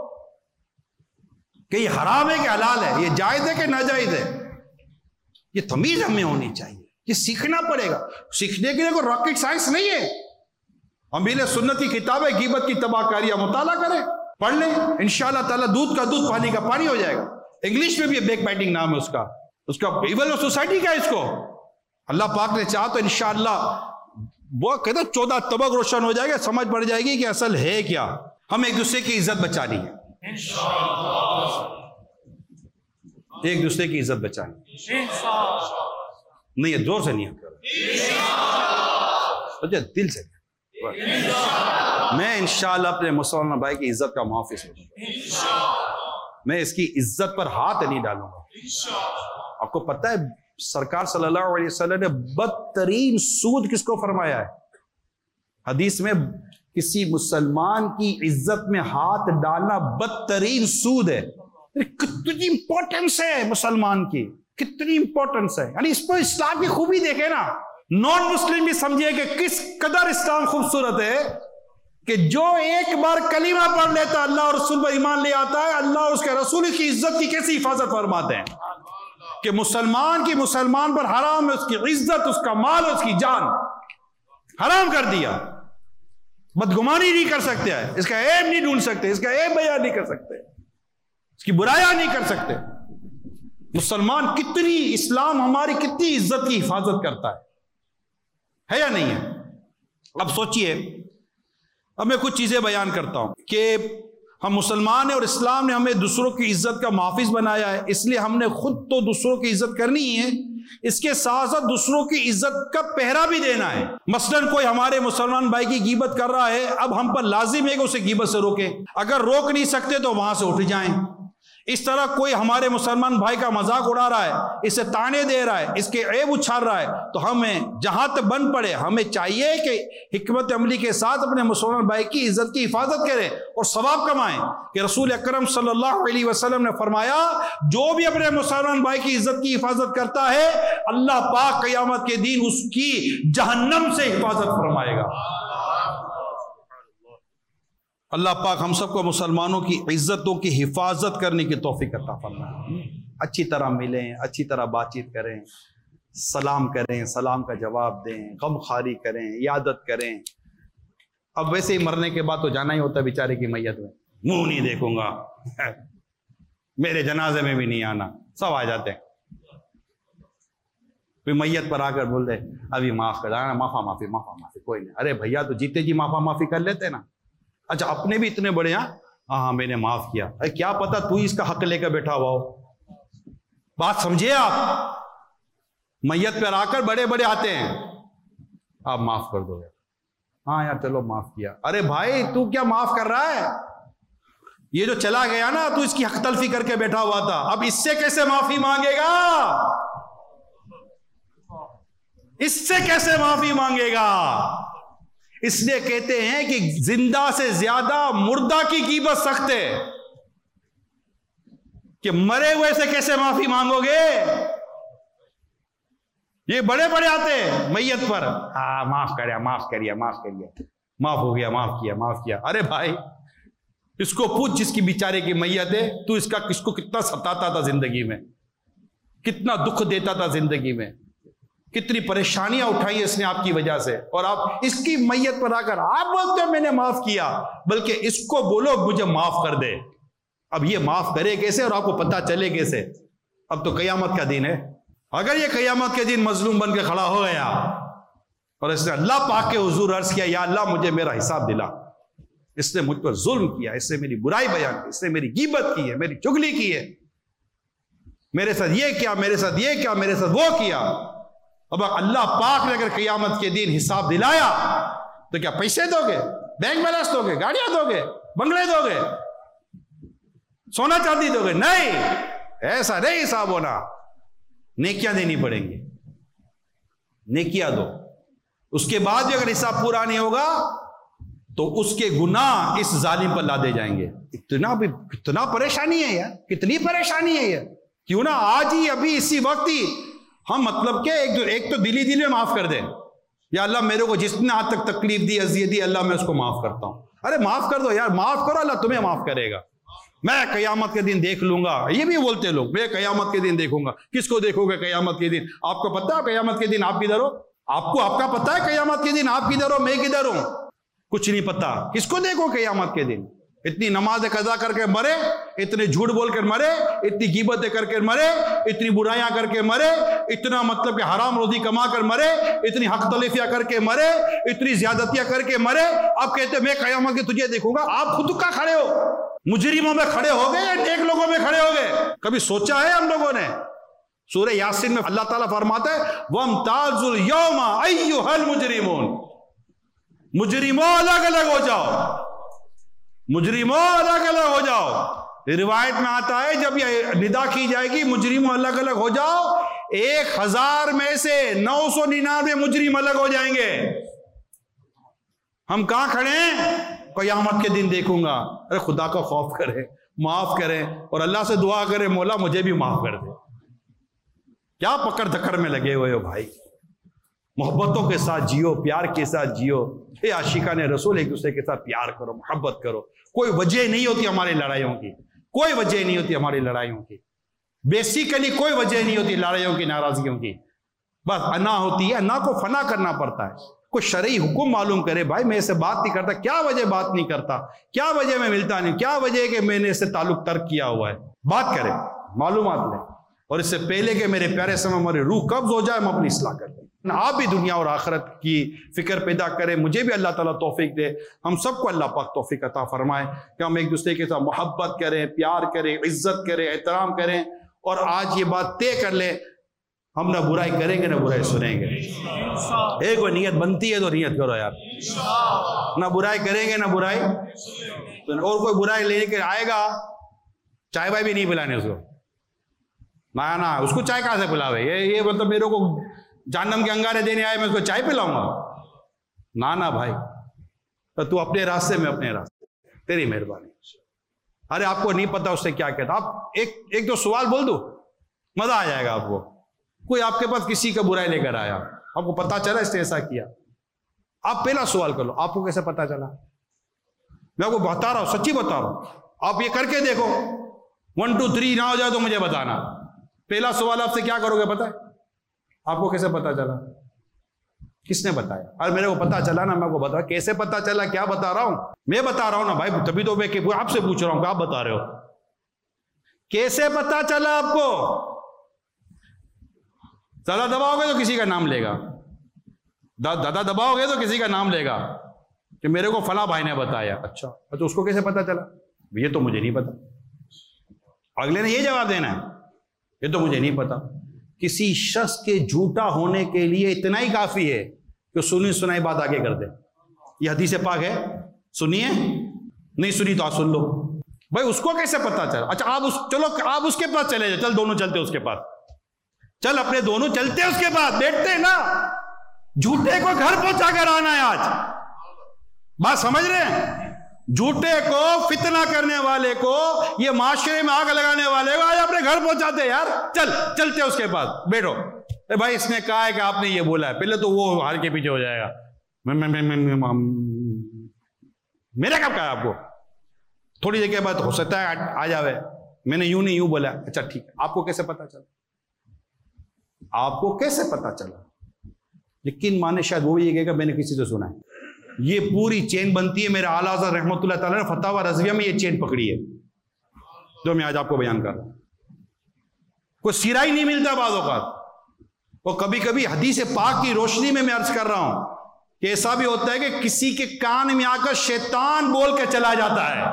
کہ یہ حرام ہے کہ حلال ہے, یہ جائز ہے کہ ناجائز ہے, یہ تمیز ہمیں ہونی چاہیے. یہ سیکھنا پڑے گا. سیکھنے کے لیے کوئی راکٹ سائنس نہیں ہے. امیل سنت کی کتاب ہے, غیبت کی تباہ کاریاں مطالعہ کریں, پڑھ لیں, انشاءاللہ تعالیٰ دودھ کا دودھ پانی کا پانی ہو جائے گا. انگلش میں بھی بیک بائٹنگ نام ہے اس کا ایول آف سوسائٹی کا ہے. اس کو اللہ پاک نے چاہا تو انشاءاللہ وہ کہتے ہیں 14 طبق روشن ہو جائے گا, سمجھ پڑ جائے گی کہ اصل ہے کیا. ہم ایک دوسرے کی عزت بچانی ہے, ایک دوسرے کی عزت بچانی نہیں ہے, زور سے نہیں ہے, دل سے. میں انشاءاللہ اپنے مسلمان بھائی کی عزت کا محافظ ہوں, میں اس کی عزت پر ہاتھ نہیں ڈالوں گا. آپ کو پتہ ہے سرکار صلی اللہ علیہ وسلم نے بدترین سود کس کو فرمایا ہے حدیث میں؟ کسی مسلمان کی عزت میں ہاتھ ڈالنا بدترین سود ہے. کتنی امپورٹنس ہے مسلمان کی, کتنی امپورٹنس ہے. یعنی اس پر اسلام کی خوبی دیکھیں نا, نان مسلم بھی سمجھے کہ کس قدر اسلام خوبصورت ہے کہ جو ایک بار کلمہ پڑھ لیتا اللہ اور رسول پر ایمان لے آتا ہے, اللہ اور اس کے رسول کی عزت کی کیسی حفاظت فرماتے ہیں کہ مسلمان پر حرام ہے, اس کی عزت, اس کا مال, اس کی جان حرام کر دیا. بدگمانی نہیں کر سکتے, اس کا عیب نہیں ڈھونڈ سکتے, اس کا عیب بیان نہیں کر سکتے, اس کی برائیاں نہیں کر سکتے. مسلمان کتنی, اسلام ہماری کتنی عزت کی حفاظت کرتا ہے یا نہیں ہے؟ اب سوچئے, اب میں کچھ چیزیں بیان کرتا ہوں کہ ہم مسلمان ہیں اور اسلام نے ہمیں دوسروں کی عزت کا محافظ بنایا ہے, اس لیے ہم نے خود تو دوسروں کی عزت کرنی ہی ہے, اس کے ساتھ ساتھ دوسروں کی عزت کا پہرا بھی دینا ہے. مثلاً کوئی ہمارے مسلمان بھائی کی غیبت کر رہا ہے, اب ہم پر لازم ہے کہ اسے غیبت سے روکیں, اگر روک نہیں سکتے تو وہاں سے اٹھ جائیں. اس طرح کوئی ہمارے مسلمان بھائی کا مذاق اڑا رہا ہے, اسے تانے دے رہا ہے, اس کے عیب اچھال رہا ہے, تو ہمیں جہاں تک بن پڑے ہمیں چاہیے کہ حکمت عملی کے ساتھ اپنے مسلمان بھائی کی عزت کی حفاظت کریں اور ثواب کمائیں. کہ رسول اکرم صلی اللہ علیہ وسلم نے فرمایا, جو بھی اپنے مسلمان بھائی کی عزت کی حفاظت کرتا ہے اللہ پاک قیامت کے دن اس کی جہنم سے حفاظت فرمائے گا. اللہ پاک ہم سب کو مسلمانوں کی عزتوں کی حفاظت کرنے کی توفیق عطا فرمائے. اچھی طرح ملیں, اچھی طرح بات چیت کریں, سلام کریں, سلام کا جواب دیں, غم خواری کریں, عیادت کریں. اب ویسے ہی مرنے کے بعد تو جانا ہی ہوتا ہے بیچارے کی میت میں, منہ نہیں دیکھوں گا, میرے جنازے میں بھی نہیں آنا, سب آ جاتے ہیں. کوئی میت پر آ کر بول دے ابھی معاف کر دینا, معافی کوئی نہیں. ارے بھیا تو جیتے جی معافی کر لیتے نا. اچھا اپنے بھی اتنے بڑے ہیں ہاں میں نے معاف کیا. ارے کیا پتا تو ہی اس کا حق لے کر بیٹھا ہوا ہو. بات سمجھے آپ؟ میت پہ آ کر بڑے بڑے آتے ہیں, آپ معاف کر دو. ہاں یار چلو معاف کیا. ارے بھائی تو کیا معاف کر رہا ہے؟ یہ جو چلا گیا نا, تو اس کی حق تلفی کر کے بیٹھا ہوا تھا, اب اس سے کیسے معافی مانگے گا؟ اس سے کیسے معافی مانگے گا؟ اس لیے کہتے ہیں کہ زندہ سے زیادہ مردہ کی غیبت سخت ہے, کہ مرے ہوئے سے کیسے معافی مانگو گے؟ یہ بڑے بڑے آتے ہیں میت پر, ہاں معاف کریا, معاف کریا, معاف کریا, معاف ہو گیا, معاف کیا, معاف کیا. ارے بھائی اس کو پوچھ جس کی بیچارے کی میت ہے, تو اس کو کتنا ستاتا تھا زندگی میں, کتنا دکھ دیتا تھا زندگی میں, کتنی پریشانیاں اٹھائی اس نے آپ کی وجہ سے, اور آپ اس کی میت پر آ کر آپ بولتے ہیں میں نے معاف کیا, بلکہ اس کو بولو مجھے معاف کر دے. اب یہ معاف کرے کیسے اور آپ کو پتا چلے کیسے؟ اب تو قیامت کا دن ہے. اگر یہ قیامت کے دن مظلوم بن کے کھڑا ہو گیا اور اس نے اللہ پاک کے حضور عرض کیا یا اللہ مجھے میرا حساب دلا, اس نے مجھ پر ظلم کیا, اس نے میری برائی بیان کی, اس نے میری غیبت کی ہے, میری چغلی کی ہے, میرے ساتھ یہ کیا, میرے ساتھ یہ کیا, میرے ساتھ وہ کیا. اب اللہ پاک نے اگر قیامت کے دن حساب دلایا تو کیا پیسے دو گے, بینک بیلنس دو گے, گاڑیاں دو گے, بنگلے دو گے, سونا چاندی دو گے؟ نہیں, ایسا نہیں حساب ہونا. نیکیاں دینی پڑیں گی, نیکیاں دو. اس کے بعد بھی اگر حساب پورا نہیں ہوگا تو اس کے گناہ اس ظالم پر لادے جائیں گے. کتنا پریشانی ہے یار, کتنی پریشانی ہے یہ. کیوں نہ آج ہی ابھی اسی وقت ہی ہم مطلب کہ ایک تو دلی میں معاف کر دیں, یا اللہ میرے کو جس نے آج تک تکلیف دی, اذیت دی, اللہ میں اس کو معاف کرتا ہوں. ارے معاف کر دو یار, معاف کرو, اللہ تمہیں معاف کرے گا. میں قیامت کے دن دیکھ لوں گا, یہ بھی بولتے لوگ, میں قیامت کے دن دیکھوں گا. کس کو دیکھو گے قیامت کے دن؟ آپ کو پتا ہے قیامت کے دن آپ کدھر ہو؟ آپ کا پتا ہے قیامت کے دن آپ کدھر ہو, میں کدھر ہوں؟ کچھ نہیں پتا. کس کو دیکھو قیامت کے دن؟ اتنی نماز قضا کر کے مرے, اتنے جھوٹ بول کر مرے, اتنی غیبتیں کر کے مرے, اتنی برائیاں کر کے مرے, اتنا مطلب کہ حرام روزی کما کر مرے, اتنی حق تلفیاں کر کے مرے, اتنی زیادتیاں کر کے مرے. آپ کہتے میں قیامت کے تجھے دیکھوں گا. آپ خود کا کھڑے ہو, مجرموں میں کھڑے ہو گئے یا نیک لوگوں میں کھڑے ہو گئے؟ کبھی سوچا ہے ہم لوگوں نے؟ سورہ یاسین میں اللہ تعالیٰ فرماتا ہے وَامْتَازُوا الْيَوْمَ أَيُّهَا الْمُجْرِمُونَ, مجرموں الگ الگ ہو جاؤ, مجرموں الگ الگ ہو جاؤ. روایت میں آتا ہے جب یہ ندا کی جائے گی مجرموں الگ الگ ہو جاؤ, 1000 میں سے 999 مجرم الگ ہو جائیں گے. ہم کہاں کھڑے ہیں؟ قیامت کے دن دیکھوں گا. ارے خدا کا خوف کریں, معاف کریں, اور اللہ سے دعا کریں مولا مجھے بھی معاف کر دے. کیا پکڑ دھکڑ میں لگے ہوئے ہو بھائی؟ محبتوں کے ساتھ جیو, پیار کے ساتھ جیو. اے عاشقان رسول, ایک دوسرے کے ساتھ پیار کرو, محبت کرو. کوئی وجہ نہیں ہوتی ہماری لڑائیوں کی, کوئی وجہ نہیں ہوتی ہماری لڑائیوں کی. بیسیکلی کوئی وجہ نہیں ہوتی لڑائیوں کی, ناراضگیوں کی. بس انا ہوتی ہے, انا کو فنا کرنا پڑتا ہے. کوئی شرعی حکم معلوم کرے, بھائی میں اس سے بات نہیں کرتا, کیا وجہ بات نہیں کرتا, کیا وجہ میں ملتا نہیں, کیا وجہ ہے کہ میں نے اس سے تعلق ترک کیا ہوا ہے. بات کرے, معلومات لیں, اور اس سے پہلے کہ میرے پیارے سمے ہماری روح قبض ہو جائے, ہم اپنی اصلاح کر لیں. آپ بھی دنیا اور آخرت کی فکر پیدا کریں. مجھے بھی اللہ تعالیٰ توفیق دے, ہم سب کو اللہ پاک توفیق عطا فرمائے کہ ہم ایک دوسرے کے ساتھ محبت کریں, پیار کریں, عزت کریں, احترام کریں. اور آج یہ بات طے کر لیں, ہم نہ برائی کریں گے نہ برائی سنیں گے. ایک وہ نیت بنتی ہے تو نیت کرو یار, نہ برائی کریں گے نہ برائی. اور کوئی برائی لے کے آئے گا, چائے بھائی بھی نہیں پلانے اس کو, نہ اس کو چائے کہاں سے پلاوے؟ یہ مطلب میرے کو جہنم کے انگارے دینے آئے, میں اس کو چائے پلاؤں گا؟ نہ بھائی, تو اپنے راستے میں اپنے راستے, تیری مہربانی. ارے آپ کو نہیں پتا اس سے کیا کہتا, آپ ایک دو سوال بول دو, مزہ آ جائے گا آپ کو. کوئی آپ کے پاس کسی کا برائی لے کر آیا, آپ کو پتا چلا اس نے ایسا کیا, آپ پہلا سوال کر لو, آپ کو کیسے پتا چلا؟ میں آپ کو بتا رہا ہوں, سچی بتا رہا ہوں, آپ یہ کر کے دیکھو, 1 2 3 نہ ہو جائے تو مجھے بتانا. پہلا سوال آپ سے کیا کرو گے پتا ہے؟ آپ کو کیسے پتا چلا؟ کس نے بتایا؟ اور میرے کو پتا چلا نا, میں کو بتا, کیسے پتا چلا, کیا بتا رہا ہوں؟ میں بتا رہا ہوں نا بھائی, تبھی تو میں آپ سے پوچھ رہا ہوں کہ آپ بتا رہے ہو. کیسے پتا چلا آپ کو؟ زیادہ دباؤ گے تو کسی کا نام لے گا, زیادہ دباؤ گے تو کسی کا نام لے گا کہ میرے کو فلاں بھائی نے بتایا. اچھا اس کو کیسے پتا چلا؟ یہ تو مجھے نہیں پتا. اگلے نے یہ جواب دینا ہے, یہ تو مجھے نہیں پتا. کسی شخص کے جھوٹا ہونے کے لیے اتنا ہی کافی ہے کہ سنی سنائی بات آگے کر دے. یہ حدیث پاک ہے, سنیے, نہیں سنی تو آپ سن لو. بھائی اس کو کیسے پتا چلا؟ اچھا چلو آپ اس کے پاس چلے جائے, چل دونوں چلتے اس کے پاس, چل اپنے دونوں چلتے اس کے پاس, بیٹھتے نا. جھوٹے کو گھر پہنچا کر آنا ہے آج. بات سمجھ رہے ہیں؟ جھوٹے کو, فتنہ کرنے والے کو, یہ معاشرے میں آگ لگانے والے کو آج اپنے گھر پہنچاتے یار. چلتے اس کے پاس, بیٹھو. بھائی اس نے کہا ہے کہ آپ نے یہ بولا ہے, پہلے تو وہ ہار کے پیچھے ہو جائے گا. میرا کب کہا آپ کو؟ تھوڑی دیر کے بعد ہو سکتا ہے آ جاوے, میں نے یوں نہیں یوں بولا. اچھا ٹھیک ہے, آپ کو کیسے پتا چلا؟ آپ کو کیسے پتا چلا؟ یقین مانے شاید وہ یہ کہے گا میں نے کسی سے سنا ہے. یہ پوری چین بنتی ہے. میرے اعلیٰ حضرت رحمۃ اللہ تعالیٰ نے فتاوی رضویہ میں یہ چین پکڑی ہے جو میں آج آپ کو بیان کر رہا ہوں. کوئی سرا ہی نہیں ملتا بعض اوقات. اور کبھی کبھی حدیث پاک کی روشنی میں عرض کر رہا ہوں کہ ایسا بھی ہوتا ہے کہ کسی کے کان میں آ کر شیطان بول کے چلا جاتا ہے.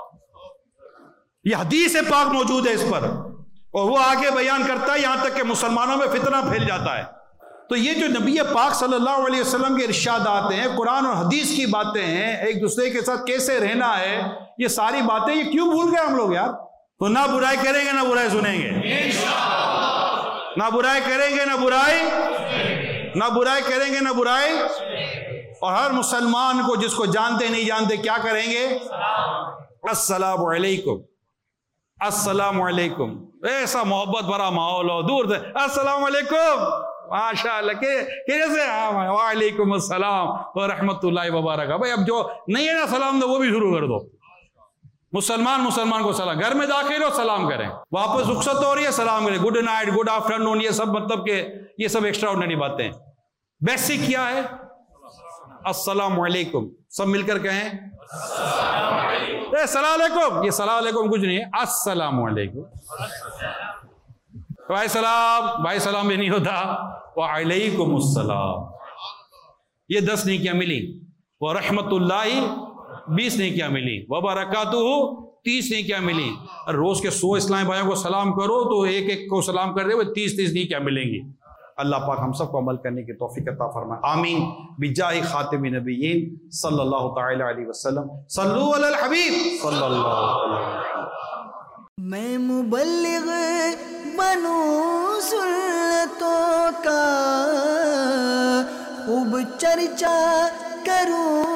یہ حدیث پاک موجود ہے اس پر, اور وہ آگے بیان کرتا ہے یہاں تک کہ مسلمانوں میں فتنہ پھیل جاتا ہے. تو یہ جو نبی پاک صلی اللہ علیہ وسلم کے ارشادات ہیں, قرآن اور حدیث کی باتیں ہیں, ایک دوسرے کے ساتھ کیسے رہنا ہے, یہ ساری باتیں یہ کیوں بھول گئے ہم لوگ یار؟ تو نہ برائی کریں گے نہ برائی سنیں گے, نہ برائی کریں گے نہ برائی کریں گے نہ برائی. اور ہر مسلمان کو جس کو جانتے نہیں جانتے کیا کریں گے؟ السلام علیکم, السلام علیکم. ایسا محبت بھرا ماحول ہو, دور سے السلام علیکم, ماشاء اللہ کیسے, وعلیکم السلام ورحمۃ اللہ وبرکاتہ. بھائی اب جو نہیں ہے نا سلام دو وہ بھی شروع کر دو. مسلمان کو سلام, گھر میں داخل ہو سلام کریں, واپس رخصت ہو رہی ہے سلام کریں, good night, good afternoon, یہ سب مطلب کہ یہ سب ایکسٹرا آرڈنری باتیں. بیسک کیا ہے؟ السلام علیکم. سب مل کر کہیں السلام علیکم. یہ السلام علیکم کچھ نہیں ہے, السلام علیکم. بھائی سلام بھی نہیں ہوتا. وعلیکم السلام. یہ 10 نیکیاں ملی. ورحمۃ اللہ 20 نیکیاں ملی. وبرکاتہ 30 نیکیاں ملی. روز کے 100 اسلامی بھائیوں کو سلام کرو تو ایک ایک کو سلام کر دے وہ 30 نیکیاں ملیں گی. اللہ پاک ہم سب کو عمل کرنے کی توفیق عطا فرمائے. آمین بجاہ خاتم نبیین صلی اللہ تعالی علیہ وسلم. صلو علی الحبیب صلی اللہ علیہ وسلم. میں مبلغ بنوں سنتوں کا خوب چرچا کروں